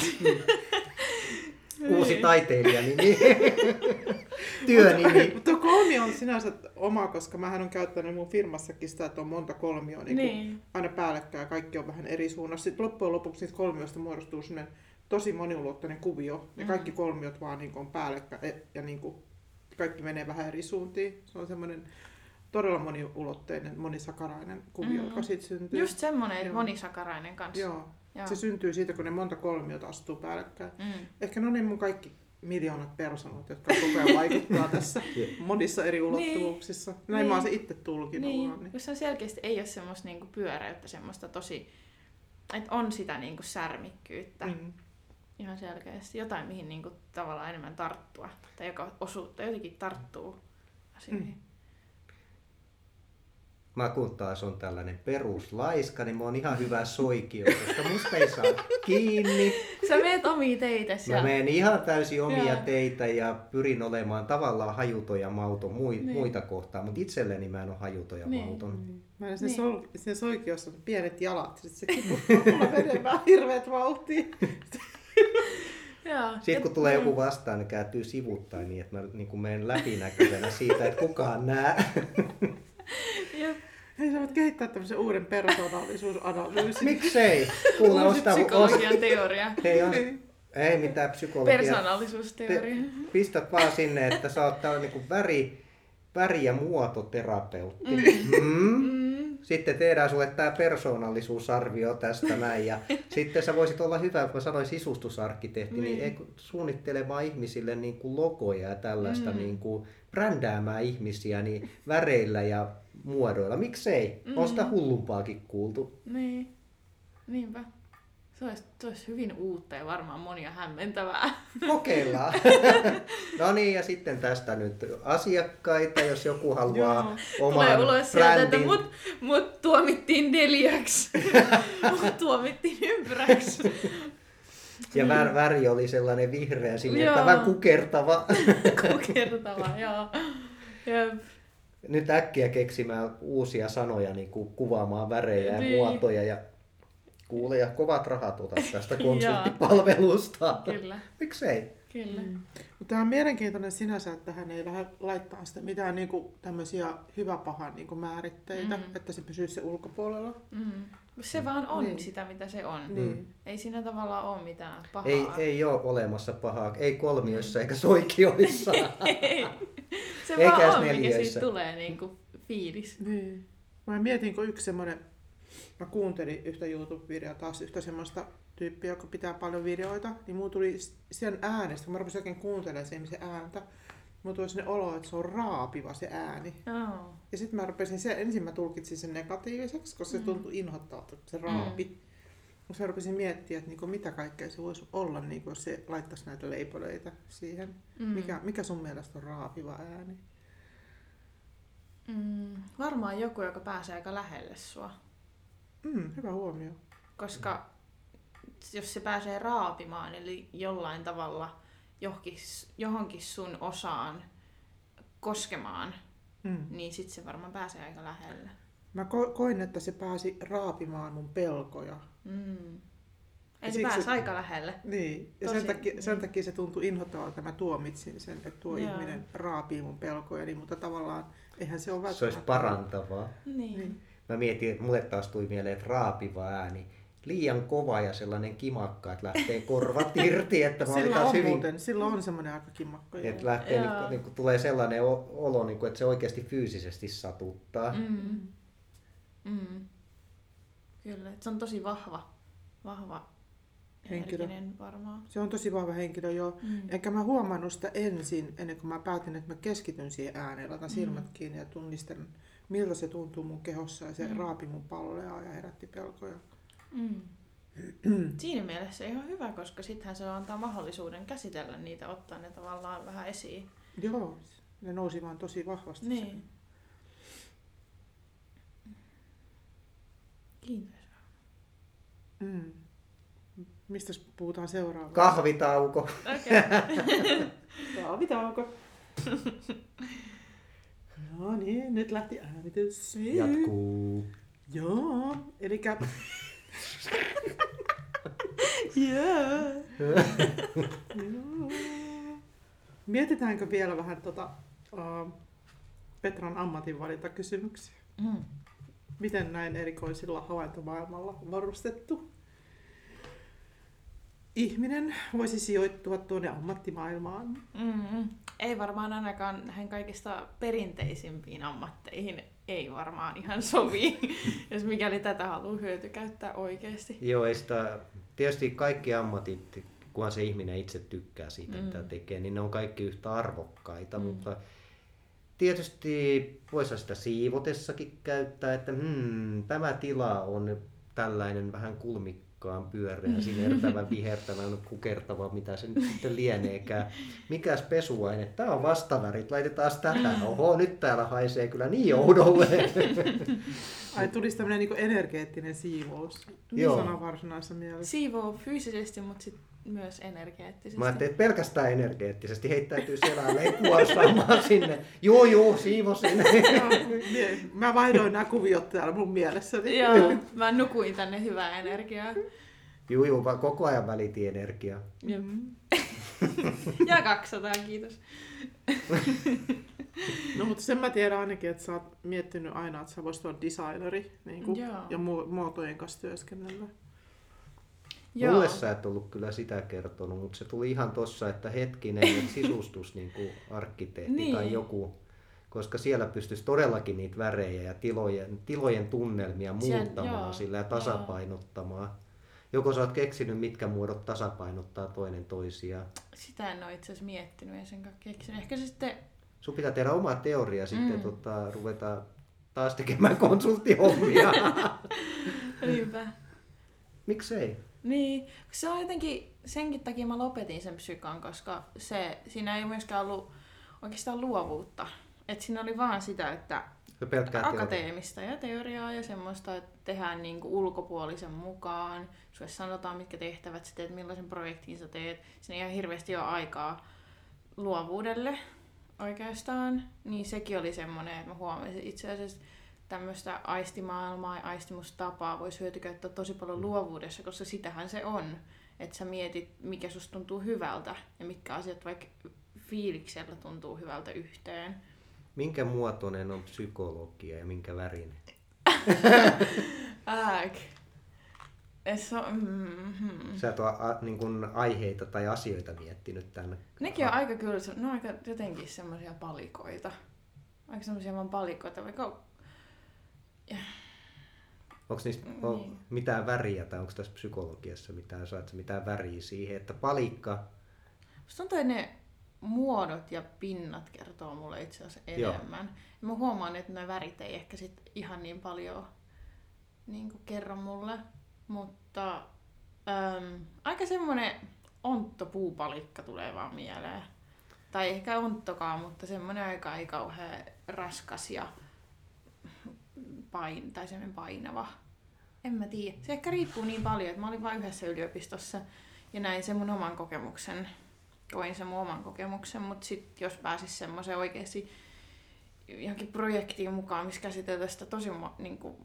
Uusi taiteilijanimi. Työnimi. Mutta tuo kolmio on sinänsä oma, koska mähän on käyttänyt mun firmassakin sitä, että on monta kolmioa niin. Aina päällekkäin ja kaikki on vähän eri suunnassa. Sitten loppujen lopuksi niistä kolmioista muodostuu sellainen tosi moniulotteinen kuvio. Ja kaikki kolmiot vaan niin on päällekkäin ja niin kuin kaikki menee vähän eri suuntiin. Se on semmoinen todella moniulotteinen, monisakarainen kuvio, joka siitä syntyy. Just semmoinen monisakarainen kanssa. Joo. Se syntyy siitä, kun ne monta kolmiota astuu päällekkäin. Ehkä ne mun kaikki miljoonat persoonat, jotka koko ajan vaikuttaa tässä monissa eri ulottuvuuksissa. Näin mä oon se itse tulkinut. Niin. Kun se on selkeästi ei ole semmoista niinku pyöräyttä, semmoista tosi, että on sitä niinku särmikkyyttä. Ihan selkeästi. Jotain, mihin niinku tavallaan enemmän tarttua. Tai joka jotenkin tarttuu asioihin. Mä kun taas on tällainen peruslaiska, niin mä oon ihan hyvä soikio, koska musta ei saa kiinni. Sä meet omia teitäsi. Mä menen ihan täysin omia Joo. teitä ja pyrin olemaan tavallaan hajuton ja mauton muita kohtaan, mutta itselleni mä en ole hajuton ja mauton. Mä en sen soikiossa on pienet jalat, sit se kiputtaa mulla menemään hirveet vauhtia. Joo. Sitten kun tulee joku vastaan, niin kääntyy sivuttain niin, että mä niin menen läpinäkyvänä siitä, että kukaan näe. Jep. Hei, sä voit kehittää tämmöisen uuden persoonallisuusanalyysin. Miksei? Kuule, Uusi psykologian teoria. Hei, ei mitään psykologiaa. Persoonallisuusteoria. Pistät vaan sinne, että sä oot tällainen niin väri- ja muototerapeutti. Sitten tehdään sulle tää persoonallisuusarvio tästä näin. Ja sitten sä voisit olla hyvä, kun mä sanoin sisustusarkkitehti, niin suunnittelemaan ihmisille niin kuin logoja ja tällaista niin kuin brändäämään ihmisiä niin väreillä ja muodoilla. Miksei? On sitä hullumpaakin kuultu. Niin. Niinpä. Se olisi hyvin uutta ja varmaan monia hämmentävää. Kokeillaan. No niin, ja sitten tästä nyt asiakkaita, jos joku haluaa oman tulee ulos sieltä, että brändin. mut tuomittiin neliöksi. Mut tuomittiin ympyräksi. Ja väri oli sellainen vihreä sinne, Joo. vähän kukertava. Kukertava, joo. Jep. Nyt äkkiä keksimään uusia sanoja, niin kuin kuvaamaan värejä ja muotoja. Ja kuule, ja kovat rahat otat tästä konsulttipalvelusta. Kyllä. Miksei? Kyllä. Tämä on mielenkiintoinen sinänsä, että hän ei lähde laittaa sitä mitään niinku tämmöisiä hyvä-pahan niinku määritteitä, että se pysyisi se ulkopuolella. Se vaan on sitä, mitä se on. Ei siinä tavallaan ole mitään pahaa. Ei ole olemassa pahaa, ei kolmioissa eikä soikioissa. Ei. Se Eikä vaan edes on, mikä neljöissä. siitä tulee niinku fiilis. Niin. Mä mietin, kun yksi semmoinen, mä kuuntelin yhtä YouTube-videoa, taas yhtä semmoista tyyppiä, joka pitää paljon videoita, niin mulla tuli sen äänestä, kun mä rupesin oikein kuuntelemaan sen ihmisen ääntä, mulla tuli sellainen olo, että se on raapiva se ääni. Oh. Ja sitten mä rupesin, ensin mä tulkitsin sen negatiiviseksi, koska se tuntui inhottavalta, se raapi. Mutta mä rupesin miettimään, että niinku, mitä kaikkea se voisi olla, niinku, jos se laittaisi näitä leipoleita siihen. Mikä sun mielestä on raapiva ääni? Varmaan joku, joka pääsee aika lähelle sua. Hyvä huomio. Koska jos se pääsee raapimaan, eli jollain tavalla johonkin sun osaan koskemaan, niin sit se varmaan pääsee aika lähelle. Mä koin, että se pääsi raapimaan mun pelkoja. Eli se pääsi aika lähelle. Niin, ja sen takia se tuntui inhottavalta, että mä tuomitsin sen, että tuo ihminen raapii mun pelkoja, niin, mutta tavallaan eihän se ole välttämättä. Se olisi parantavaa. Niin. Mä mietin, että mulle taas tuli mieleen, että raapiva ääni. Liian kova ja sellainen kimakka, että lähtee korvat irti. Että mä olin taas hyvin... Silloin on semmoinen aika kimakka. Että lähtee, niin kuin, tulee sellainen olo, niin kuin, että se oikeasti fyysisesti satuttaa. Kyllä, että se on tosi vahva henkilö. Varmaan. Se on tosi vahva henkilö, joo. Enkä mä huomannut sitä ensin, ennen kuin mä päätin, että mä keskityn siihen ääneen, laitan silmät kiinni ja tunnistan, miltä se tuntuu mun kehossa, ja se raapi mun palleaa ja herätti pelkoja. Siinä mielessä ihan hyvä, koska sittenhän se antaa mahdollisuuden käsitellä niitä, ottaa ne tavallaan vähän esiin. Joo, ne nousi vaan tosi vahvasti. Niin. Kiitos. Mistä puhutaan seuraavaksi? Kahvitauko. Okei. Kahvitauko. No niin, nyt lähti äänitys. Jatkuu. Joo, elikkä... Mietitäänkö vielä vähän Petran ammatinvalintakysymyksiä? Miten näin erikoisilla havaintomaailmalla varustettu ihminen voisi sijoittua tuonne ammattimaailmaan? Ei varmaan ainakaan näihin kaikista perinteisimpiin ammatteihin ei varmaan ihan sovi, jos mikäli tätä haluaa hyötykäyttää oikeasti. Joo, ei sitä, tietysti kaikki ammatit, kunhan se ihminen itse tykkää siitä, mitä tekee, niin ne on kaikki yhtä arvokkaita, mutta tietysti voisi sitä siivotessakin käyttää, että tämä tila on tällainen vähän kirkkaan, pyöreän, sinertävän, vihertävän, kukertavan, mitä se nyt sitten lieneekään. Mikäs pesuaine? Tää on vastavärit, laitetaan tätä. Oho, nyt täällä haisee kyllä niin oudolle. Ai tulisi tämmöinen niin energeettinen siivous sanan varsinaisessa mielessä. Siivoo fyysisesti, mutta sitten myös energeettisesti. Mä ajattelin, että pelkästään energeettisesti heittäytyy selälleen kuorsaamaan sinne. Joo, siivosin. Mä vaihdoin nämä kuviot täällä mun mielessäni. Joo, mä nukuin tänne hyvää energiaa. Joo, vaan koko ajan välitin energiaa. Ja 200, kiitos. No mutta sen mä tiedän ainakin, että sä oot miettinyt aina, että sä voisit olla designeri niin kuin, ja muotojen kanssa työskennellä. Joo. Mulle sä et ollut kyllä sitä kertonut, mutta se tuli ihan tossa, että hetkinen sisustus niin kuin arkkitehti niin. Tai joku, koska siellä pystyisi todellakin niitä värejä ja tilojen tunnelmia muuttamaan sillä ja tasapainottamaan. Joko sä oot keksinyt, mitkä muodot tasapainottaa toinen toisiaan? Sitä en ole itse asiassa miettinyt, ei senkaan keksinyt. Ehkä se sitten... Sun pitää tehdä oma teoria sitten, ruveta taas tekemään konsulttihommia. Hyvä. Miksei? Niin, se on jotenkin, senkin takia mä lopetin sen psykan, koska siinä ei myöskään ollut oikeastaan luovuutta. Et siinä oli vaan sitä, että akateemista ja teoriaa ja semmoista, että tehdään niinku ulkopuolisen mukaan. Sulle sanotaan, mitkä tehtävät sä teet, millaisen projektin sä teet. Siinä ei ihan hirveästi ole aikaa luovuudelle oikeastaan. Niin sekin oli semmoinen, että mä huomasin itse asiassa tämmöistä aistimaailmaa ja aistimustapaa voisi hyötykäyttää tosi paljon luovuudessa, koska sitähän se on. Että sä mietit, mikä susta tuntuu hyvältä ja mitkä asiat vaikka fiiliksellä tuntuu hyvältä yhteen. Minkä muotoinen on psykologia ja minkä värinen? Sä et ole niin kuin aiheita tai asioita miettinyt tänne. Nekin on aika kyllä, ne on aika jotenkin semmoisia palikoita. Aika semmoisia vaan palikoita, vaikka... Onko niistä mitään väriä tai onko tässä psykologiassa mitään väriä siihen, että palikka... Musta tuntuu, että ne muodot ja pinnat kertoo mulle itse asiassa enemmän. Ja mä huomaan, että ne värit ei ehkä sit ihan niin paljon niin kuin kerro mulle, mutta aika semmonen ontto puupalikka tulee vaan mieleen. Tai ehkä onttokaan, mutta semmonen aika ei kauhean raskas ja tai semmoinen painava. En mä tiedä. Se ehkä riippuu niin paljon, että mä olin vain yhdessä yliopistossa ja näin sen mun oman kokemuksen. Koin sen mun oman kokemuksen, mutta sit jos pääsis semmoiseen oikeesti johonkin projektiin mukaan, missä käsiteltäisiin sitä tosi niinku,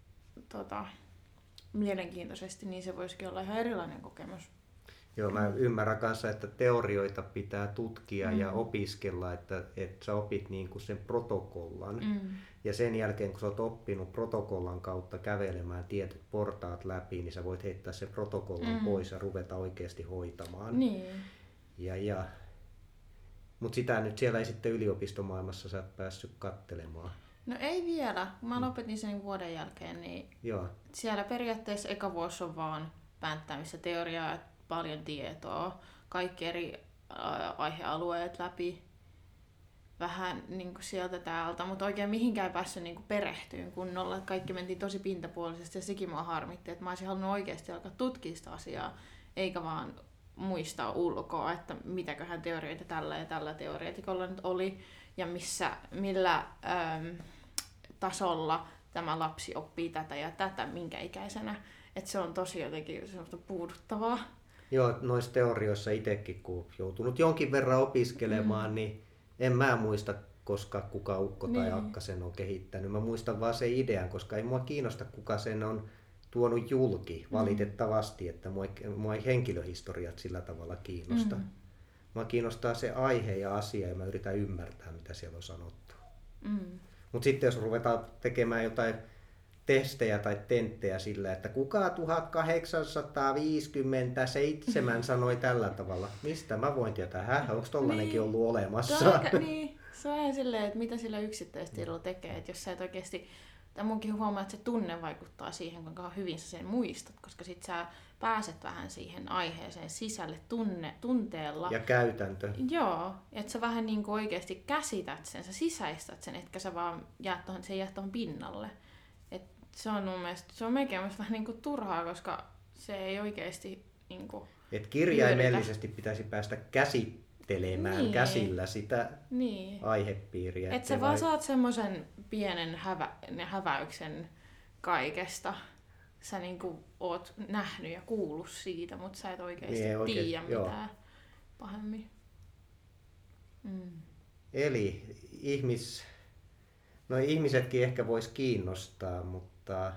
mielenkiintoisesti, niin se voisikin olla ihan erilainen kokemus. Joo, mä ymmärrän kanssa, että teorioita pitää tutkia ja opiskella, että sä opit niinku sen protokollan. Ja sen jälkeen, kun sä oot oppinut protokollan kautta kävelemään tietyt portaat läpi, niin sä voit heittää sen protokollan pois ja ruveta oikeasti hoitamaan. Niin. Mutta sitä nyt siellä ei sitten yliopistomaailmassa sä et päässyt katselemaan. No ei vielä. Kun mä lopetin sen vuoden jälkeen, niin siellä periaatteessa eka vuosi on vaan päättämistä teoriaa ja paljon tietoa. Kaikki eri aihealueet läpi. Vähän niin kuin sieltä täältä, mutta oikein mihinkään päässyt niin kuin perehtyyn kunnolla. Kaikki mentiin tosi pintapuolisesti ja sekin mua harmitti, että mä olisin halunnut oikeasti alkaa tutkia sitä asiaa, eikä vaan muistaa ulkoa, että mitäköhän teorioita tällä ja tällä teoreetikolla nyt oli ja millä tasolla tämä lapsi oppii tätä ja tätä, minkä ikäisenä. Että se on tosi jotenkin semmoista puuduttavaa. Joo, noissa teorioissa itsekin, kun joutunut jonkin verran opiskelemaan, niin en mä muista, koska kuka ukko tai akka sen on kehittänyt. Mä muistan vaan sen idean, koska ei mua kiinnosta, kuka sen on tuonut julki valitettavasti, että mua ei henkilöhistoriat sillä tavalla kiinnosta. Mua kiinnostaa se aihe ja asia ja mä yritän ymmärtää, mitä siellä on sanottu. Mutta sitten jos ruvetaan tekemään jotain testejä tai tenttejä sillä, että kuka 1857 sanoi tällä tavalla. Mistä mä voin tietää? Onko tollanenkin ollut olemassa? Se on silleen, että mitä sillä yksittäistiedolla tekee. Että jos sä et oikeasti, tai munkin huomaa, että se tunne vaikuttaa siihen, kuinka hyvin sä sen muistat, koska sit sä pääset vähän siihen aiheeseen sisälle tunteella. Ja käytäntö. Joo, että sä vähän niin kuin oikeasti käsität sen, sä sisäistät sen, etkä sä vaan jää tuohon pinnalle. Se on mun mielestä, se on melkein vähän niin kuin turhaa, koska se ei oikeesti niinku Et kirjaimellisesti pitäisi päästä käsittelemään Niin. käsillä sitä niin. aihepiiriä. Et sä vaan saat semmoisen pienen häväyksen kaikesta. Sä niinku oot nähnyt ja kuullut siitä, mutta sä et oikeesti tiedä mitään pahemmin. Eli ihmisetkin ehkä vois kiinnostaa, mutta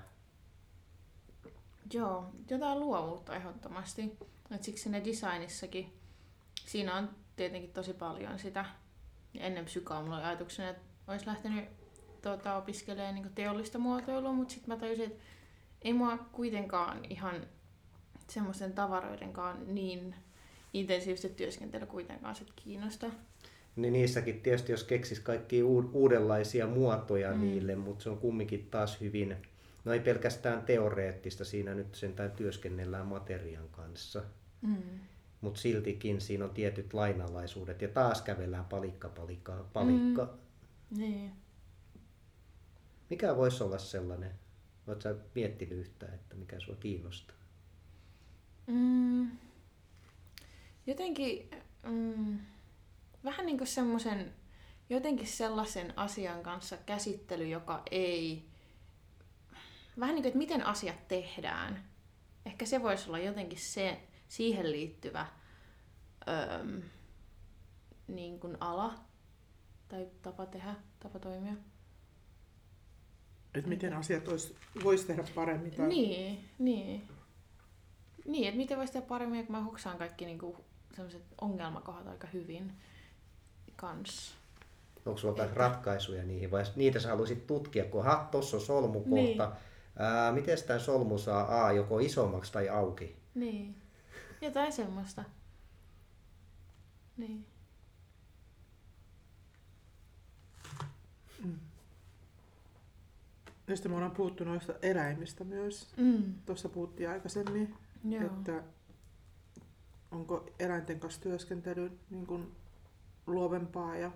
Joo, jotain luovuutta ehdottomasti. Et siksi ne designissakin, siinä on tietenkin tosi paljon sitä. Ja ennen psykaa mulla oli ajatuksena, että olisi lähtenyt opiskelemaan niin teollista muotoilua, mutta sitten mä tajusin, että ei mua kuitenkaan ihan semmoisten tavaroidenkaan niin intensiivisesti työskentely kuitenkaan sit kiinnosta. niin niissäkin tietysti jos keksis kaikkia uudenlaisia muotoja niille, mutta se on kumminkin taas hyvin, no ei pelkästään teoreettista, siinä nyt sentään työskennellään materian kanssa. Mutta siltikin siinä on tietyt lainalaisuudet ja taas kävellään palikka. Niin. Mikä voisi olla sellainen? Oletko sä miettinyt yhtään, että mikä sua kiinnostaa? Jotenkin vähän niin kuin semmoisen, jotenkin sellaisen asian kanssa käsittely, joka ei, vähän niin kuin, että miten asiat tehdään. Ehkä se voisi olla jotenkin siihen liittyvä niin kuin ala tai tapa tehdä, tapa toimia. Että miten asiat voisi tehdä paremmin. Tai... Niin, että miten voisi tehdä paremmin, kun mä huksaan kaikki niinku sellaiset ongelmakohdat aika hyvin kanssa. Onko sulla ratkaisuja niihin vai niitä sä haluaisit tutkia, kun tuossa on solmukohta. Niin. Miten tämä solmu saa A joko isommaksi tai auki? Niin, jotain semmoista. Niin. Ja sitten me ollaan puhuttu noista eläimistä myös. Tuossa puhuttiin aikaisemmin, Joo. että onko eläinten kanssa työskentely niin kuin luovempaa. Ja,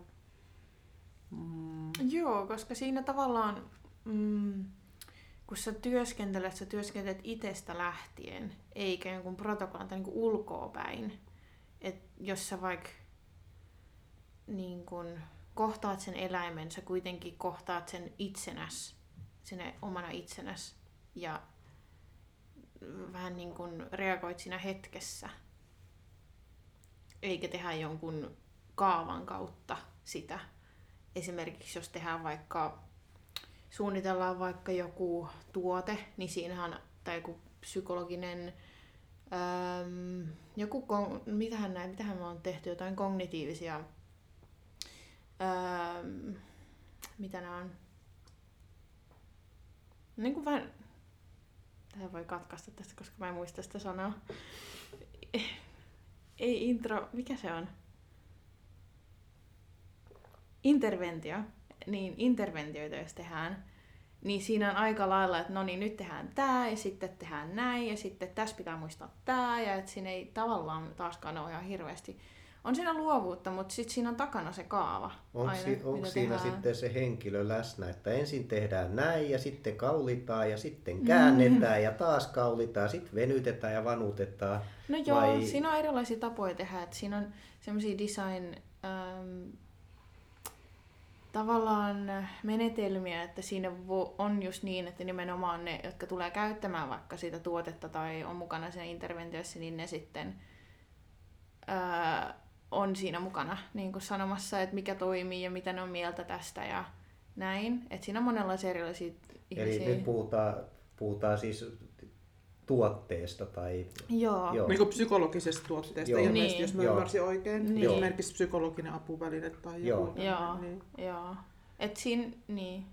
Joo, koska siinä tavallaan, kun sä työskentelet itsestä lähtien, eikä jonkun protokollan tai niin ulkoapäin. Et jos sä vaikka niin kun kohtaat sen eläimen, sä kuitenkin kohtaat sen itsenäs, sinne omana itsenäs ja vähän niin kuin reagoit siinä hetkessä. Eikä tehdä jonkun kaavan kautta sitä. Esimerkiksi jos suunnitellaan vaikka joku tuote, niin siinähän, tai joku psykologinen, mitähän me on tehty, jotain kognitiivisia, mitä nämä on, niin kuin vähän, tähän voi katkaista tästä, koska mä en muista sitä sanaa. Ei intro, mikä se on? Interventio. Niin interventioita jos tehdään, niin siinä on aika lailla, että no niin nyt tehdään tää ja sitten tehdään näin ja sitten tässä pitää muistaa tää ja että siinä ei tavallaan taaskaan ole ihan hirveästi. On siinä luovuutta, mutta sitten siinä on takana se kaava. Onko siinä sitten se henkilö läsnä, että ensin tehdään näin ja sitten kaulitaan ja sitten käännetään ja taas kaulitaan, sitten venytetään ja vanutetaan? No joo, siinä on erilaisia tapoja tehdä, että siinä on semmoisia design tavallaan menetelmiä, että siinä on just niin, että nimenomaan ne, jotka tulee käyttämään vaikka sitä tuotetta tai on mukana siinä interventiossa, niin ne sitten on siinä mukana niin kuin sanomassa, että mikä toimii ja mitä ne on mieltä tästä ja näin. Että siinä on monenlaisia erilaisia ihmisiä. Eli nyt puhutaan siis tuotteesta tai... Joo. Niin kuin psykologisesta tuotteesta, Joo. ilmeisesti, Niin. jos mä ymmärsin oikein. Niin. Esimerkiksi psykologinen apuväline tai joku. Joo. Niin. Joo. Et siinä, niin.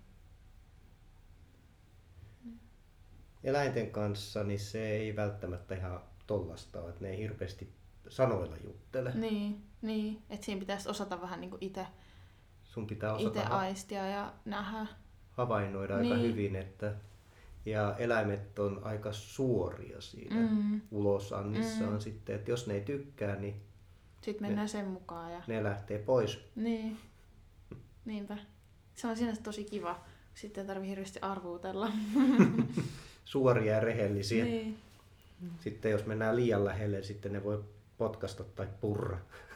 Eläinten kanssa niin se ei välttämättä ihan tollasta ole, että ne ei hirveästi sanoilla juttele. Niin. Että siinä pitäisi osata vähän niin kuin Sun pitää itse osata aistia ja nähdä. havainnoida aika hyvin, että ja eläimet on aika suoria siinä ulosannissaan sitten, että jos ne ei tykkää, niin sitten mennään sen mukaan. Ja... ne lähtee pois. Niin. Niinpä. Se on sinänsä tosi kiva. Sitten ei tarvitse hirveästi arvuutella. Suoria ja rehellisiä. Niin. Sitten jos mennään liian lähelle, sitten ne voi potkasta tai purra.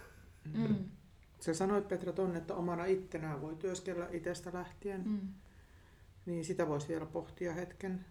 Sä sanoit, Petra, tonne, että omana ittenään voi työskennellä itsestä lähtien. Niin sitä voisi vielä pohtia hetken.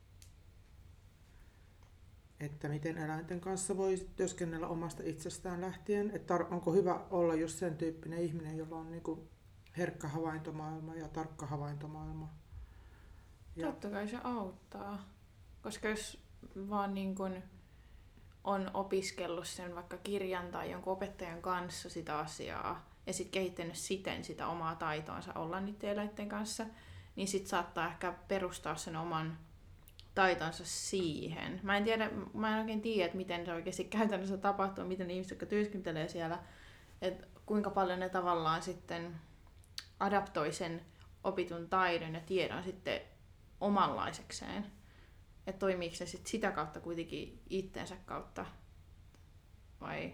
Että miten eläinten kanssa voi työskennellä omasta itsestään lähtien. Että onko hyvä olla just sen tyyppinen ihminen, jolla on niinku herkkä havaintomaailma ja tarkka havaintomaailma. Totta kai se auttaa. Koska jos vaan niin kun on opiskellut sen vaikka kirjan tai jonkun opettajan kanssa sitä asiaa ja sitten kehittänyt siten sitä omaa taitoansa olla niiden eläinten kanssa, niin sitten saattaa ehkä perustaa sen oman taitonsa siihen. Mä en oikein tiedä, että miten se oikeasti käytännössä tapahtuu, miten ne ihmiset, jotka työskentelee siellä, että kuinka paljon ne tavallaan sitten adaptoi sen opitun taidon ja tiedon sitten omanlaisekseen. Että toimiiko se sitten sitä kautta kuitenkin itsensä kautta vai?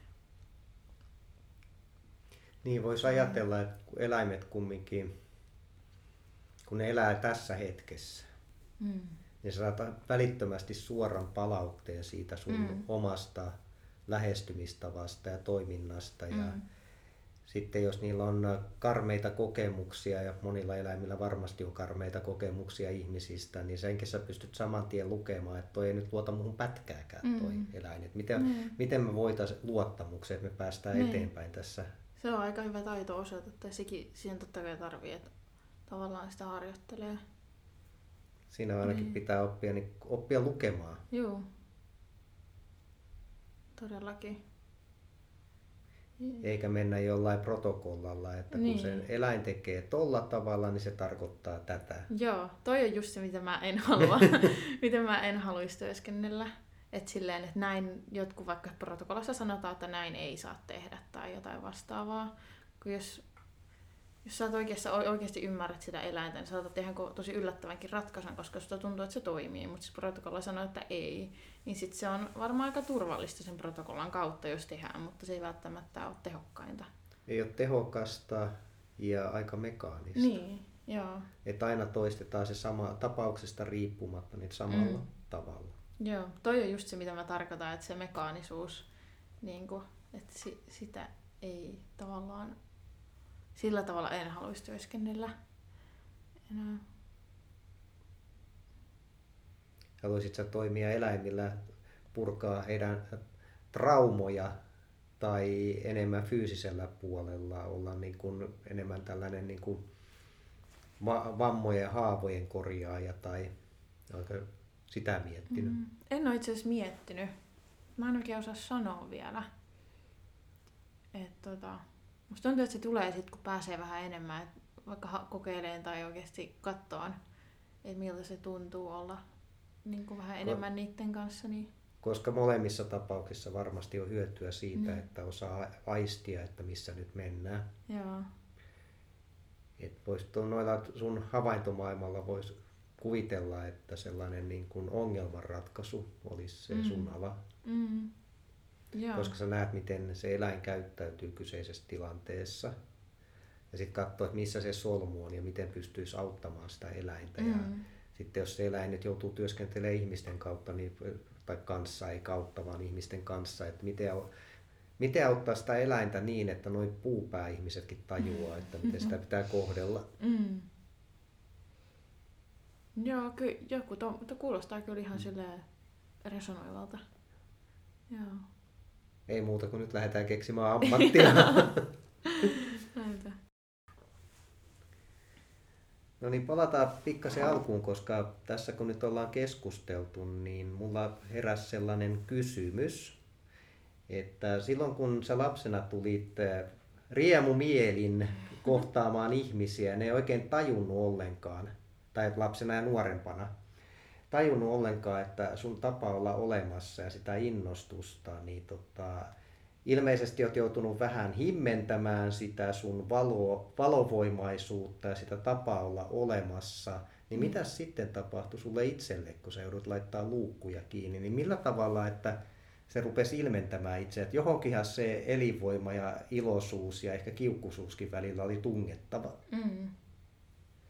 Niin voisi ajatella, että eläimet kumminkin, kun ne elää tässä hetkessä, niin saat välittömästi suoran palautteen siitä sun omasta lähestymistavasta ja toiminnasta. Ja sitten jos niillä on karmeita kokemuksia, ja monilla eläimillä varmasti on karmeita kokemuksia ihmisistä, niin senkin sä pystyt saman tien lukemaan, että toi ei nyt luota muuhun pätkääkään toi eläin. Että miten me voitaisiin luottamukseen, että me päästään eteenpäin tässä. Se on aika hyvä taito osoittaa, ja siihen totta kai tarvii, että tavallaan sitä harjoittelee. Siinä ainakin pitää oppia lukemaan. Joo. Todellakin. Eikä mennä jollain protokollalla, että kun se eläin tekee tolla tavalla, niin se tarkoittaa tätä. Joo, toi on just se, mitä mä en halua, miten mä en haluaisi työskennellä. Että silleen, että näin jotkut vaikka protokollassa sanotaan, että näin ei saa tehdä tai jotain vastaavaa. Kun jos sä oikeasti ymmärrät sitä eläintä, niin saatat tehdä tosi yllättävänkin ratkaisun, koska susta tuntuu, että se toimii, mutta se protokolla sanoo, että ei. Niin sit se on varmaan aika turvallista sen protokollan kautta, jos tehdään, mutta se ei välttämättä ole tehokkainta. Ei ole tehokasta ja aika mekaanista. Niin, joo. Että aina toistetaan se sama tapauksesta riippumatta niin samalla tavalla. Joo, toi on just se, mitä mä tarkoitan, että se mekaanisuus, niin kun, että sitä ei tavallaan, sillä tavalla en haluaisi työskennellä enää. Haluaisit sä toimia eläimillä, purkaa heidän traumoja tai enemmän fyysisellä puolella, olla niin kuin enemmän tällainen niin kuin vammojen ja haavojen korjaaja tai onko sitä miettinyt? En ole itse asiassa miettinyt. Mä en oikein osaa sanoa vielä. Musta tuntuu, että se tulee sitten, kun pääsee vähän enemmän, että vaikka kokeileen tai oikeasti katsoen, että miltä se tuntuu olla niin kuin vähän enemmän niiden kanssa. Niin. Koska molemmissa tapauksissa varmasti on hyötyä siitä, että osaa aistia, että missä nyt mennään. Joo. Et noilla sun havaintomaailmalla voisi kuvitella, että sellainen niin kuin ongelmanratkaisu olisi se sun ala. Joo. Koska sä näet, miten se eläin käyttäytyy kyseisessä tilanteessa. Ja sitten katsoo, että missä se solmu on ja miten pystyisi auttamaan sitä eläintä. Ja sitten jos se eläin nyt joutuu työskentelemään ihmisten kautta, tai kanssa, ei kautta, vaan ihmisten kanssa, että miten auttaa sitä eläintä niin, että noin puupääihmisetkin tajuaa, että miten sitä pitää kohdella. Joo, joku kuulostaa kyllä ihan silleen resonoivalta. Joo. Ei muuta kuin nyt lähdetään keksimään ammattia. No niin, palataan pikkasen alkuun, koska tässä kun nyt ollaan keskusteltu, niin mulla heräsi sellainen kysymys, että silloin kun sä lapsena tulit riemumielin kohtaamaan ihmisiä, ne ei oikein tajunnut ollenkaan, tai lapsena ja nuorempana, tajunnut ollenkaan, että sun tapa olla olemassa ja sitä innostusta, niin ilmeisesti olet joutunut vähän himmentämään sitä sun valovoimaisuutta ja sitä tapaa olla olemassa. Niin mitä sitten tapahtui sulle itselle, kun sä joudut laittaa luukkuja kiinni? Niin millä tavalla, että se rupesi ilmentämään itse, että johonkinhan se elinvoima ja iloisuus ja ehkä kiukkuisuuskin välillä oli tungettava?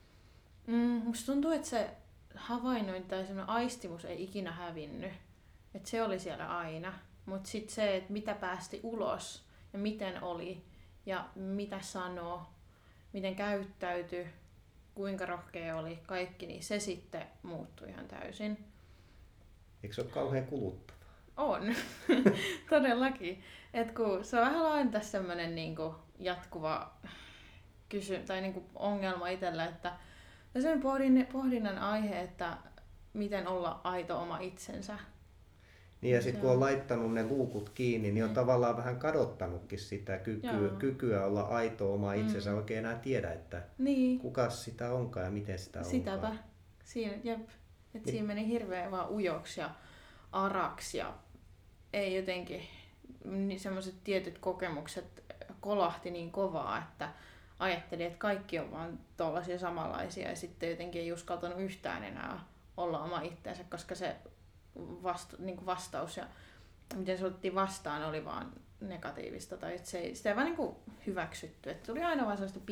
Musta tuntuu, että se havainnointi tai semmoinen aistimus ei ikinä hävinnyt. Että se oli siellä aina. Mutta sitten se, että mitä päästi ulos ja miten oli ja mitä sanoo, miten käyttäytyi, kuinka rohkea oli, kaikki, niin se sitten muuttui ihan täysin. Eikö se ole kauhean kuluttavaa? On, todellakin. Et kun se on vähän aina tässä semmoinen niinku jatkuva tai niinku ongelma itsellä, että se on pohdinnan aihe, että miten olla aito oma itsensä. Niin ja sitten kun on laittanut ne luukut kiinni, niin on tavallaan vähän kadottanutkin sitä kykyä olla aito oma itsensä. Oikein enää tiedä, että kuka sitä onkaan ja miten sitä onkaan. Sitäpä. Siinä meni hirveän vaan ujoksi ja araksi ja ei jotenkin niin semmoiset tietyt kokemukset kolahti niin kovaa, että ajattelin, että kaikki on vaan tollaisia samanlaisia ja sitten jotenkin ei uskaltanut yhtään enää olla oma itsensä, koska se vastaus ja miten se otettiin vastaan oli vaan negatiivista tai sitä ei vaan niin hyväksytty. Että tuli aina vaan sellaista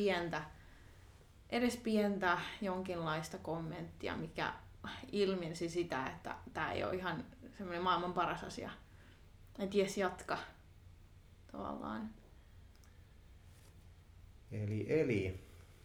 pientä jonkinlaista kommenttia, mikä ilmensi sitä, että tämä ei ole ihan semmoinen maailman paras asia. Et jes jatka tavallaan. Eli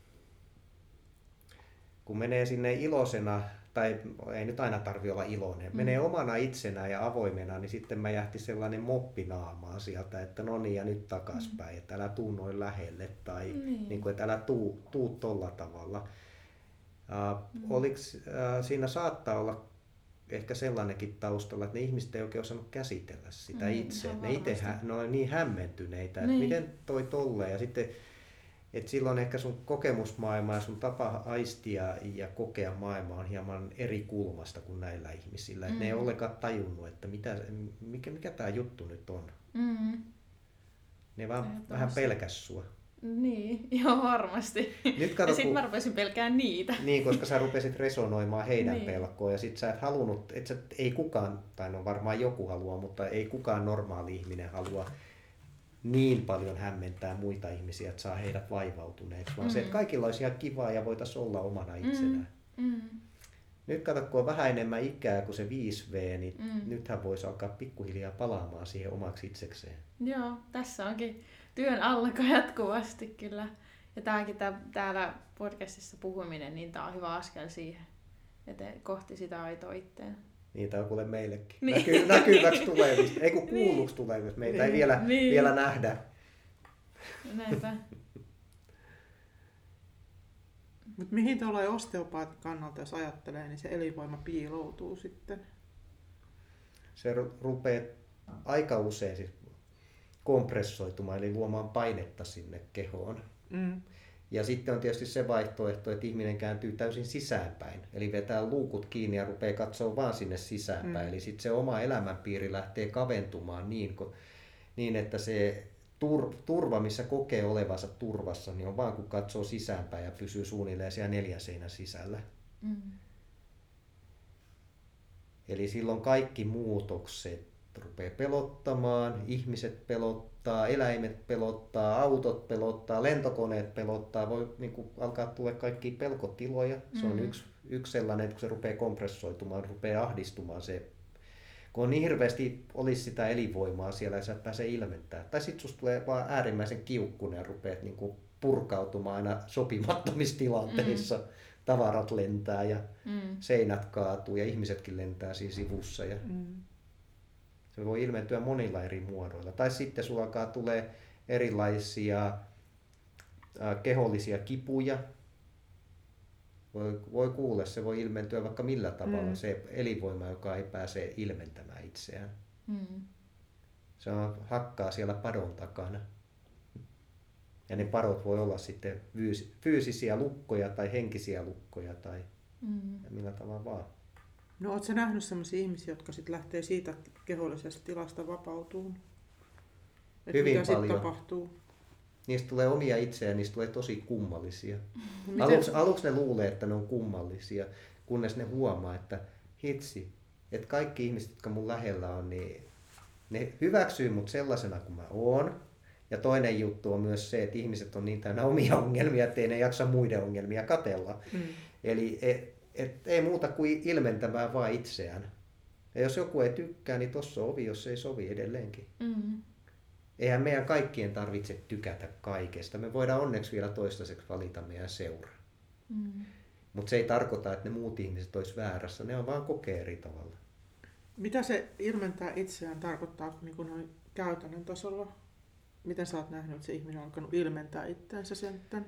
kun menee sinne iloisena, tai ei nyt aina tarvitse olla iloinen, menee omana itsenään ja avoimena, niin sitten mä jähti sellainen moppinaamaa sieltä, että no niin ja nyt takaspäin, että älä tuu noin lähelle tai niin kuin, että älä tuu tolla tavalla. Oliko siinä saattaa olla ehkä sellainenkin taustalla, että ne ihmiset ei oikein osannut käsitellä sitä itse. Ne itse ne on niin hämmentyneitä, että miten toi tolleen. Ja sitten, että silloin ehkä sun kokemusmaailma ja sun tapa aistia ja kokea maailmaa on hieman eri kulmasta kuin näillä ihmisillä. Että ne ei ollenkaan tajunnut, että mikä tää juttu nyt on. Ne vaan vähän pelkäs sua. Niin, joo varmasti. Nyt kato, ja sitten mä rupesin pelkään niitä. Niin, koska sä rupesit resonoimaan heidän pelkoa ja sit sä et halunnut, ei kukaan, tai no varmaan joku haluaa, mutta ei kukaan normaali ihminen halua niin paljon hämmentää muita ihmisiä, että saa heidät vaivautuneeksi, vaan se, että kaikilla olisi ihan kivaa ja voitaisiin olla omana itsenään. Nyt kato, kun on vähän enemmän ikää kuin se 5V, niin nythän voisi alkaa pikkuhiljaa palaamaan siihen omaksi itsekseen. Joo, tässä onkin työn alla jatkuvasti kyllä. Ja täällä podcastissa puhuminen, niin tää on hyvä askel siihen, että kohti sitä aitoa itteen. Niin, tää on kuule meillekin. Niin. Näkyväksi tulevista, ei kun kuulluksi tulevista. Meitä ei vielä nähdä. Näinpä. Mut mihin tuollainen osteopaatin kannalta, jos ajattelee, niin se elinvoima piiloutuu sitten? Se rupeaa aika usein siis kompressoitumaan, eli luomaan painetta sinne kehoon. Ja sitten on tietysti se vaihtoehto, että ihminen kääntyy täysin sisäänpäin. Eli vetää luukut kiinni ja rupeaa katsoa vaan sinne sisäänpäin. Eli sitten se oma elämänpiiri lähtee kaventumaan niin että se turva, missä kokee olevansa turvassa, niin on vaan kun katsoo sisäänpäin ja pysyy suunnilleen siellä 4 seinän sisällä. Eli silloin kaikki muutokset rupeaa pelottamaan, ihmiset pelottaa, eläimet pelottaa, autot pelottaa, lentokoneet pelottaa, voi niin kuin, alkaa tulla kaikkia pelkotiloja. Se on yksi sellainen, että kun se rupeaa kompressoitumaan, rupeaa ahdistumaan se, kun on niin hirveästi olisi sitä elinvoimaa siellä ja sä et pääse ilmentämään. Tai sitten susta tulee vaan äärimmäisen kiukkunen ja rupeat niin kuin purkautumaan aina sopimattomissa tilanteissa. Tavarat lentää ja seinät kaatuu ja ihmisetkin lentää siinä sivussa. Ja se voi ilmentyä monilla eri muodoilla. Tai sitten sulla alkaa tulee erilaisia kehollisia kipuja. Voi kuulla, se voi ilmentyä vaikka millä tavalla, se elinvoima, joka ei pääse ilmentämään itseään. Se hakkaa siellä padon takana. Ja ne padot voi olla sitten fyysisiä lukkoja tai henkisiä lukkoja tai millä tavalla vaan. No ootko sä nähnyt sellaisia ihmisiä, jotka sitten lähtee siitä kehollisesta tilasta vapautumaan? Hyvin mitä paljon. Tapahtuu? Niistä tulee omia itseään ja niistä tulee tosi kummallisia. Aluksi ne luulee, että ne on kummallisia, kunnes ne huomaa, että hitsi, että kaikki ihmiset, jotka mun lähellä on, niin ne hyväksyy mut sellaisena kuin mä oon. Ja toinen juttu on myös se, että ihmiset on niin täynnä omia ongelmia, ettei ne jaksa muiden ongelmia katsella. Eli ei muuta kuin ilmentämään vaan itseään. Ja jos joku ei tykkää, niin tossa on ovi, jos ei sovi edelleenkin. Mm. Eihän meidän kaikkien tarvitse tykätä kaikesta. Me voidaan onneksi vielä toistaiseksi valita meidän seura. Mm. Mutta se ei tarkoita, että ne muut ihmiset olisi väärässä. Ne on vaan kokee eri tavalla. Mitä se ilmentää itseään tarkoittaa niin kuin noin käytännön tasolla? Miten sä oot nähnyt, että se ihminen on alkanut ilmentää itseänsä sitten?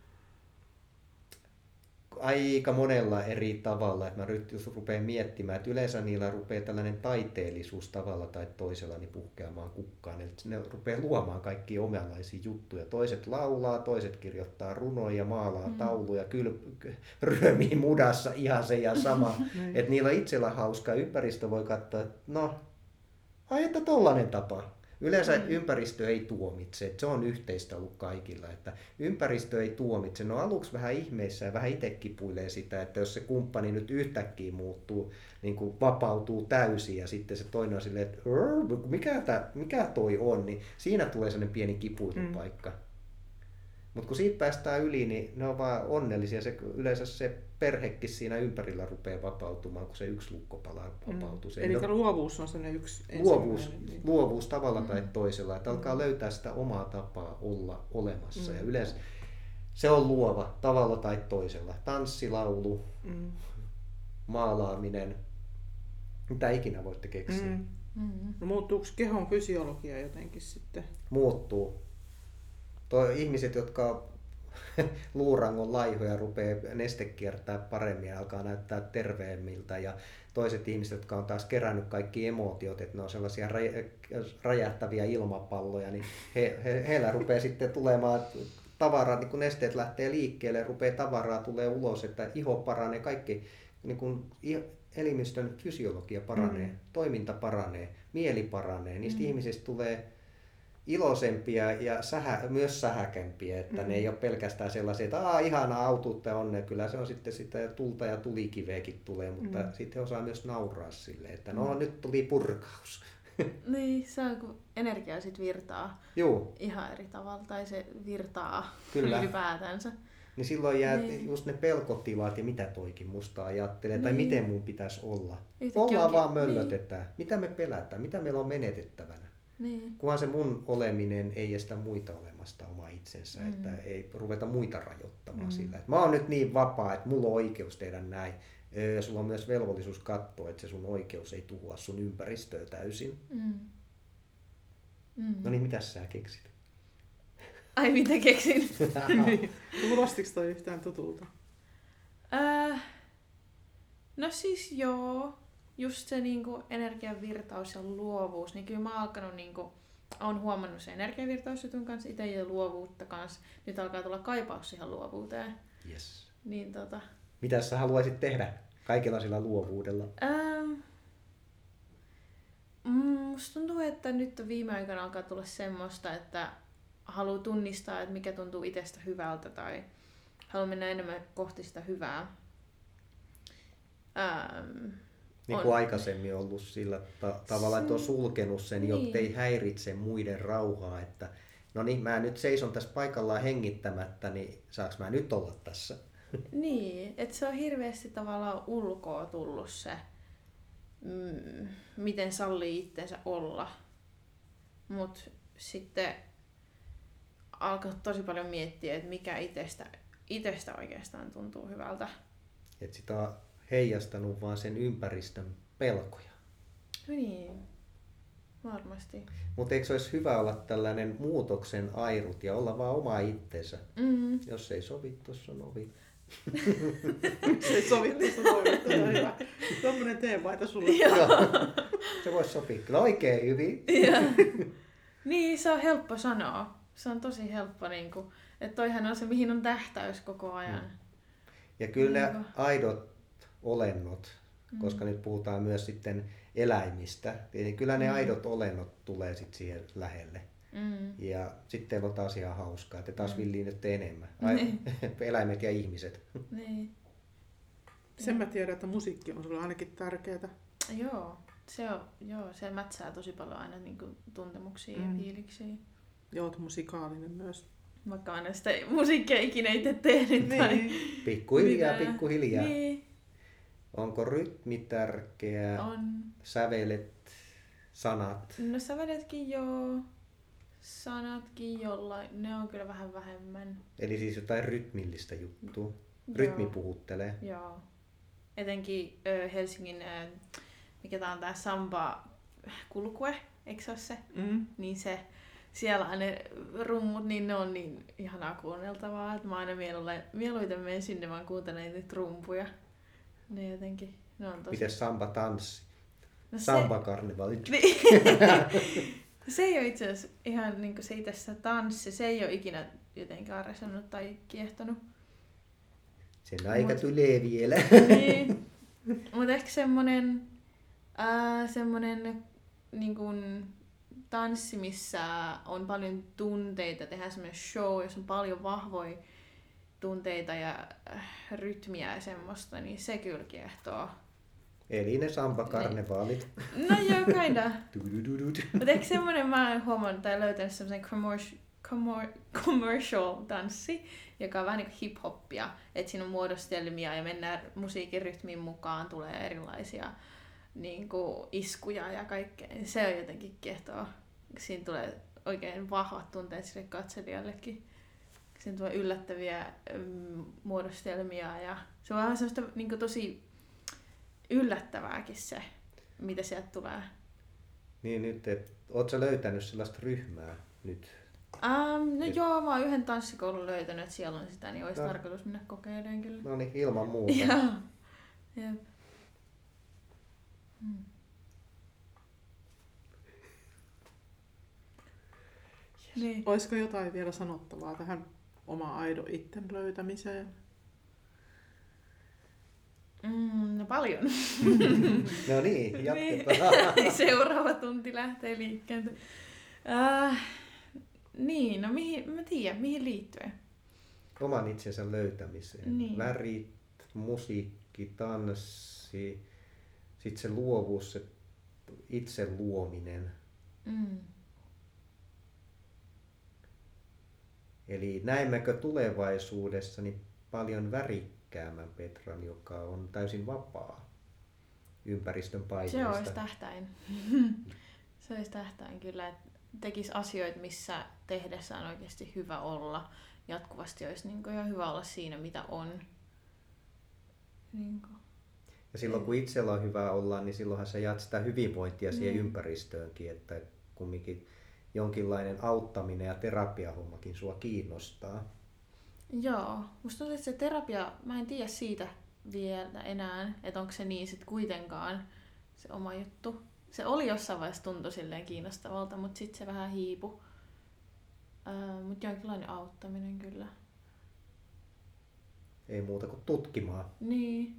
Aika monella eri tavalla. Että mä jos rupean miettimään, että yleensä niillä rupeaa tällainen taiteellisuus tavalla tai toisella niin puhkeamaan kukkaan. Eli ne rupeaa luomaan kaikkia omanlaisia juttuja. Toiset laulaa, toiset kirjoittaa runoja, maalaa tauluja, ryömii mudassa ihan se ja sama. Että niillä on itsellä hauska. Ympäristö voi katsoa, että no, ai että tollainen tapa. Yleensä ympäristö ei tuomitse, että se on yhteistä ollut kaikilla, että ympäristö ei tuomitse. No aluksi vähän ihmeissä ja vähän itse kipuilee sitä, että jos se kumppani nyt yhtäkkiä muuttuu, niin kuin vapautuu täysin ja sitten se toinen on silleen, että mikä toi on, niin siinä tulee sellainen pieni kipuilupaikka. Mutta kun siitä päästään yli, niin ne on vaan onnellisia. Yleensä se perhekin siinä ympärillä rupeaa vapautumaan, kun se yksi lukkopala vapautuu. Eli luovuus on sellainen yksi luovuus tavalla tai toisella, että alkaa löytää sitä omaa tapaa olla olemassa. Ja yleensä se on luova tavalla tai toisella. Tanssi, laulu, maalaaminen, mitä ikinä voitte keksiä. No, muuttuuko kehon fysiologia jotenkin sitten? Muuttuu. Ihmiset, jotka luurangon laihoja rupeaa neste kiertää paremmin ja alkaa näyttää terveemmiltä ja toiset ihmiset, jotka on taas kerännyt kaikki emootiot, että ne on sellaisia räjähtäviä ilmapalloja, niin heillä rupeaa sitten tulemaan tavaraa, niin kun nesteet lähtee liikkeelle, rupeaa tavaraa tulee ulos, että iho paranee, kaikki niin kun elimistön fysiologia paranee, toiminta paranee, mieli paranee, niistä ihmisistä tulee iloisempia ja myös sähäkämpiä, että ne ei ole pelkästään sellaisia, että ihanaa autuutta ja onnea, kyllä se on sitten sitä tulta ja tulikiveäkin tulee, mutta sitten osaa myös nauraa silleen, että no nyt tuli purkaus. Niin, se on kun energia sitten virtaa. Juu. Ihan eri tavalla, tai se virtaa kyllä. Ylipäätänsä. Niin silloin jää just ne pelkotilat ja mitä toikin musta ajattelee, tai miten mun pitäisi olla. Ollaan vaan möllötetään. Mitä me pelätään, mitä meillä on menetettävänä. Niin. Kunhan se mun oleminen ei estä muita olemasta omaa itsensä, että ei ruveta muita rajoittamaan sillä. Että mä oon nyt niin vapaa, että mulla on oikeus tehdä näin. Ja sulla on myös velvollisuus katsoa, että se sun oikeus ei tuhoa sun ympäristöä täysin. No niin, mitäs sä keksit? Ai mitä keksin? Kuulostiko toi yhtään tutulta? No siis joo. Just se niinku energiavirtaus ja luovuus, niin kyllä mä oon alkanut niinku, on huomannut sen energiavirtausjutun kanssa itse ja luovuutta kanssa. Nyt alkaa tulla kaipaus siihen luovuuteen. Yes. Niin mitä sä haluaisit tehdä kaikella sillä luovuudella? Musta tuntuu, että nyt viime aikoina alkaa tulla semmoista, että haluaa tunnistaa, että mikä tuntuu itsestä hyvältä tai haluaa mennä enemmän kohti sitä hyvää. Niin kuin aikaisemmin ollut sillä tavalla, että on sulkenut sen, jottei häiritse muiden rauhaa, että no niin, mä nyt seison tässä paikallaan hengittämättä, niin saaks mä nyt olla tässä? Niin, että se on hirveästi tavallaan ulkoa tullut se, miten sallii itsensä olla. Mut sitten alkaa tosi paljon miettiä, että mikä itsestä oikeastaan tuntuu hyvältä. Että sitä on heijastanut vaan sen ympäristön pelkoja. Niin, varmasti. Mutta eikö se olisi hyvä olla tällainen muutoksen airut ja olla vaan oma itsensä? Jos ei sovi, tuossa on ovi. Se ei sovi, tuossa on ovi. Hyvä. Tuommoinen teepaita sulle. Se voisi sopia kyllä oikein hyvin. Niin, se on helppo sanoa. Se on tosi helppo, niinku, että toihan on se, mihin on tähtäys koko ajan. Ja kyllä ne aidot olennot, koska nyt puhutaan myös sitten eläimistä, niin kyllä ne aidot olennot tulee sitten siihen lähelle. Ja sitten on taas ihan hauskaa, että taas villii nyt enemmän. Eläimet ja ihmiset. Niin. Sen mä tiedän, että musiikki on sulle ainakin tärkeää. Joo, se mätsää tosi paljon aina niinku tuntemuksia ja fiiliksiä. Ja oot musikaalinen myös. Vaikka aina sitä musiikkia ikinä itse tehnyt. Niin. Pikkuhiljaa. Niin. Onko rytmi tärkeä, On. sävelet, sanat? No säveletkin joo, sanatkin jollain, ne on kyllä vähän vähemmän. Eli siis jotain rytmillistä juttua. Joo. Rytmi puhuttelee. Joo. Etenkin Helsingin, mikä tää on tää Samba kulkue, eikö se ole se? Niin se, siellä on ne rummut, niin ne on niin ihanaa kuunneltavaa, että mä aina mieluiten menen sinne vaan kuuntelemaan niitä rumpuja. Ne jotenkin, ne on tosi... Miten samba tanssi? No Samba-karnevaali. Se ei ole itse asiassa ihan niin kuin se itse tanssi, se ei ole ikinä jotenkin arvostunut tai kiehtonut. Sen aika tulee vielä. Niin. Mutta ehkä semmonen niin kuin tanssi, missä on paljon tunteita, tehdään semmoinen show, jossa on paljon vahvoja tunteita ja rytmiä ja semmoista, niin se kyllä kiehtoo. Eli ne samba-karnevaalit. No joo, kinda. Mutta ehkä semmoinen mä oon huomannut tai löytänyt semmoisen commercial tanssi, joka on vähän niin kuin hip-hoppia. Että siinä on muodostelmia ja mennään musiikin rytmin mukaan, tulee erilaisia niin kuin iskuja ja kaikkea. Se on jotenkin kiehtoa. Siinä tulee oikein vahvat tunteet sille katselijallekin. Siinä tulee yllättäviä muodostelmia ja se on vähän semmoista niin kuin tosi yllättävääkin se, mitä sieltä tulee. Niin nyt, ootko sä löytänyt sellaista ryhmää nyt? No joo, mä oon yhden tanssikoulun löytänyt, että siellä on sitä, niin olisi tarkoitus mennä kokeilemaan kyllä. No niin, ilman muuta. Joo. Jep. Niin. Olisiko jotain vielä sanottavaa tähän oma aidon itten löytämiseen? No paljon. No niin, jatketaan. Niin. Seuraava tunti lähtee liikkeelle. Niin, no mä tiedän, mihin liittyen. Oman itsensä löytämiseen. Niin. Värit, musiikki, tanssi, sitten se luovuus, se itse luominen. Eli näemmekö tulevaisuudessa niin paljon värikkäämän Petran, joka on täysin vapaa ympäristön paineista? Se olisi tähtäin. Se olisi tähtäin kyllä, että tekisi asioita, missä tehdessä on oikeasti hyvä olla. Jatkuvasti olisi niin kuin ihan hyvä olla siinä, mitä on. Niin kuin. Ja silloin kun itsellä on hyvä olla, niin silloinhan sä jaat sitä hyvinvointia siihen ympäristöönkin, että kumminkin jonkinlainen auttaminen ja terapiahommakin sua kiinnostaa. Joo, musta tuntuu, että se terapia, mä en tiedä siitä vielä enää, että onko se niin sit kuitenkaan se oma juttu. Se oli jossain vaiheessa tuntui silleen kiinnostavalta, mutta sitten se vähän hiipui. Mutta jonkinlainen auttaminen kyllä. Ei muuta kuin tutkimaan. Niin.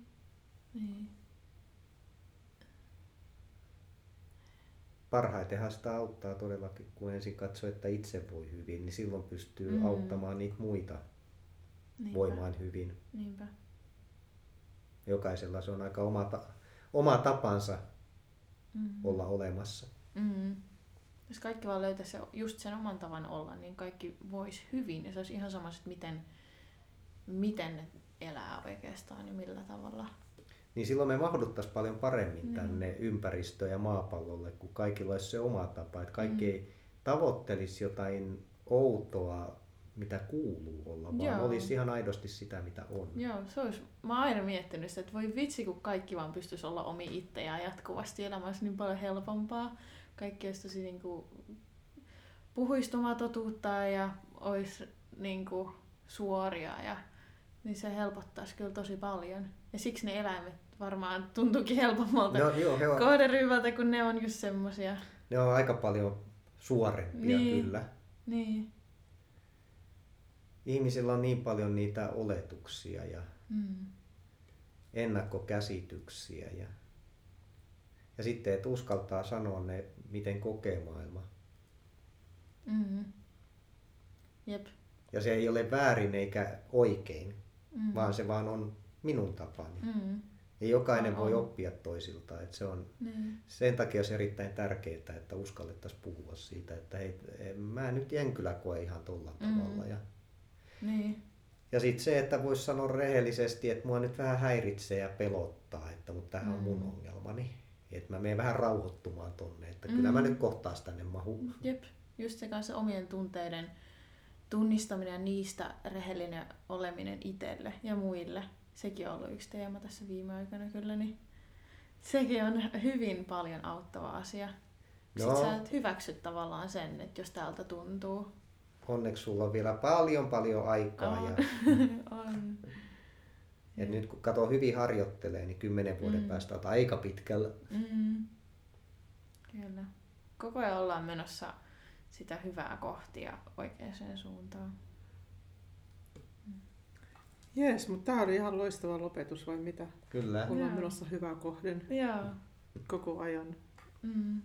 Parhaitenhan sitä auttaa todellakin, kun ensin katsoo, että itse voi hyvin, niin silloin pystyy auttamaan niitä muita voimaan hyvin. Niinpä. Jokaisella se on aika oma tapansa olla olemassa. Jos kaikki vaan löytäisi just sen oman tavan olla, niin kaikki voisi hyvin. Ja se olisi ihan sama, että miten ne elää oikeastaan ja millä tavalla. Niin silloin me mahduttaisiin paljon paremmin tänne ympäristöön ja maapallolle, kun kaikilla olisi se oma tapa. Että kaikki ei tavoittelisi jotain outoa, mitä kuuluu olla, vaan olisi ihan aidosti sitä, mitä on. Joo, se olisi. Mä oon aina miettinyt sitä, että voi vitsi, kun kaikki vaan pystyisi olla omi itseään jatkuvasti. Elämä olisi niin paljon helpompaa. Kaikki olisi tosi niin kuin, puhuisi omaa totuuttaan ja olisi niin kuin, suoria. Ja, niin se helpottaisi kyllä tosi paljon. Ja siksi ne eläimet varmaan tuntuukin helpommalta kohderyhmältä, kun ne on just semmosia. Ne on aika paljon suorempia kyllä. Niin. Ihmisillä on niin paljon niitä oletuksia ja ennakkokäsityksiä ja sitten et uskaltaa sanoa ne, miten kokee maailma. Jep. Ja se ei ole väärin eikä oikein, vaan se vaan on minun tapani. Ja jokainen voi oppia toisiltaan. Että se on, sen takia olisi erittäin tärkeää, että uskallettaisiin puhua siitä, että hei, mä nyt en kyllä koe ihan tolla tavalla. Ja sitten se, että voisi sanoa rehellisesti, että mua nyt vähän häiritsee ja pelottaa, mutta tämähän on mun ongelmani. Että mä menen vähän rauhoittumaan tonne, että kyllä mä nyt kohtaas tänne mahu. Jep, just se kanssa omien tunteiden tunnistaminen ja niistä rehellinen oleminen itselle ja muille. Sekin on ollut yksi teema tässä viime aikoina kyllä, niin sekin on hyvin paljon auttava asia. Sitten sä et hyväksy tavallaan sen, että jos täältä tuntuu. Onneksi sulla on vielä paljon aikaa. On. Ja, On. ja nyt kun kato hyvin harjoittelee, niin 10 vuoden päästä olet aika pitkällä. Kyllä. Koko ajan ollaan menossa sitä hyvää kohti ja oikeaan suuntaan. Jees, mutta tämä oli ihan loistava lopetus vai mitä? Kyllä. Ollaan Joo. menossa hyvää kohden Joo. koko ajan. Mm.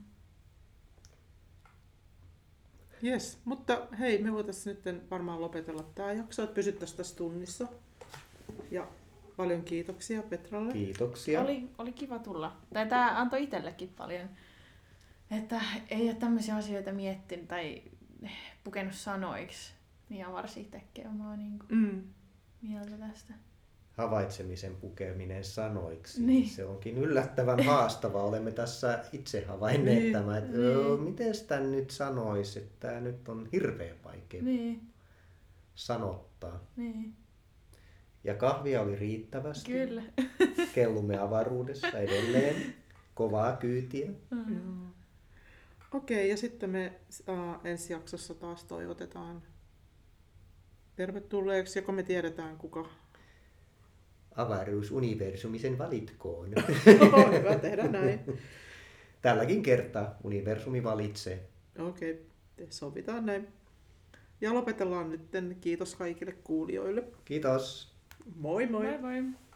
Jes, mutta hei, me voitaisiin nyt varmaan lopetella tämä jakso, että pysyttäisiin tässä tunnissa. Ja paljon kiitoksia Petralle. Kiitoksia. Oli kiva tulla. Tai tää antoi itsellekin paljon. Että ei ole tämmöisiä asioita miettinyt tai pukenut sanoiksi. Niin avarsi itsekin omaa niinku mieltä tästä. Havaitsemisen pukeminen sanoiksi. Niin. Se onkin yllättävän haastavaa. Olemme tässä itse havainneet Niin. tämän, että miten sitä nyt sanoisi, että tämä nyt on hirveän vaikea sanottaa. Niin. Ja kahvia oli riittävästi. Kyllä. Kellumme avaruudessa edelleen. Kovaa kyytiä. Okei, ja sitten me ensi jaksossa taas toivotetaan tervetulleeksi, joko me tiedetään kuka. Avaruusuniversumi sen valitkoon. Hyvä tehdä näin. Tälläkin kertaa universumi valitsee. Okei, sovitaan näin. Ja lopetellaan nyt. Kiitos kaikille kuulijoille. Kiitos. Moi moi! Moi moi!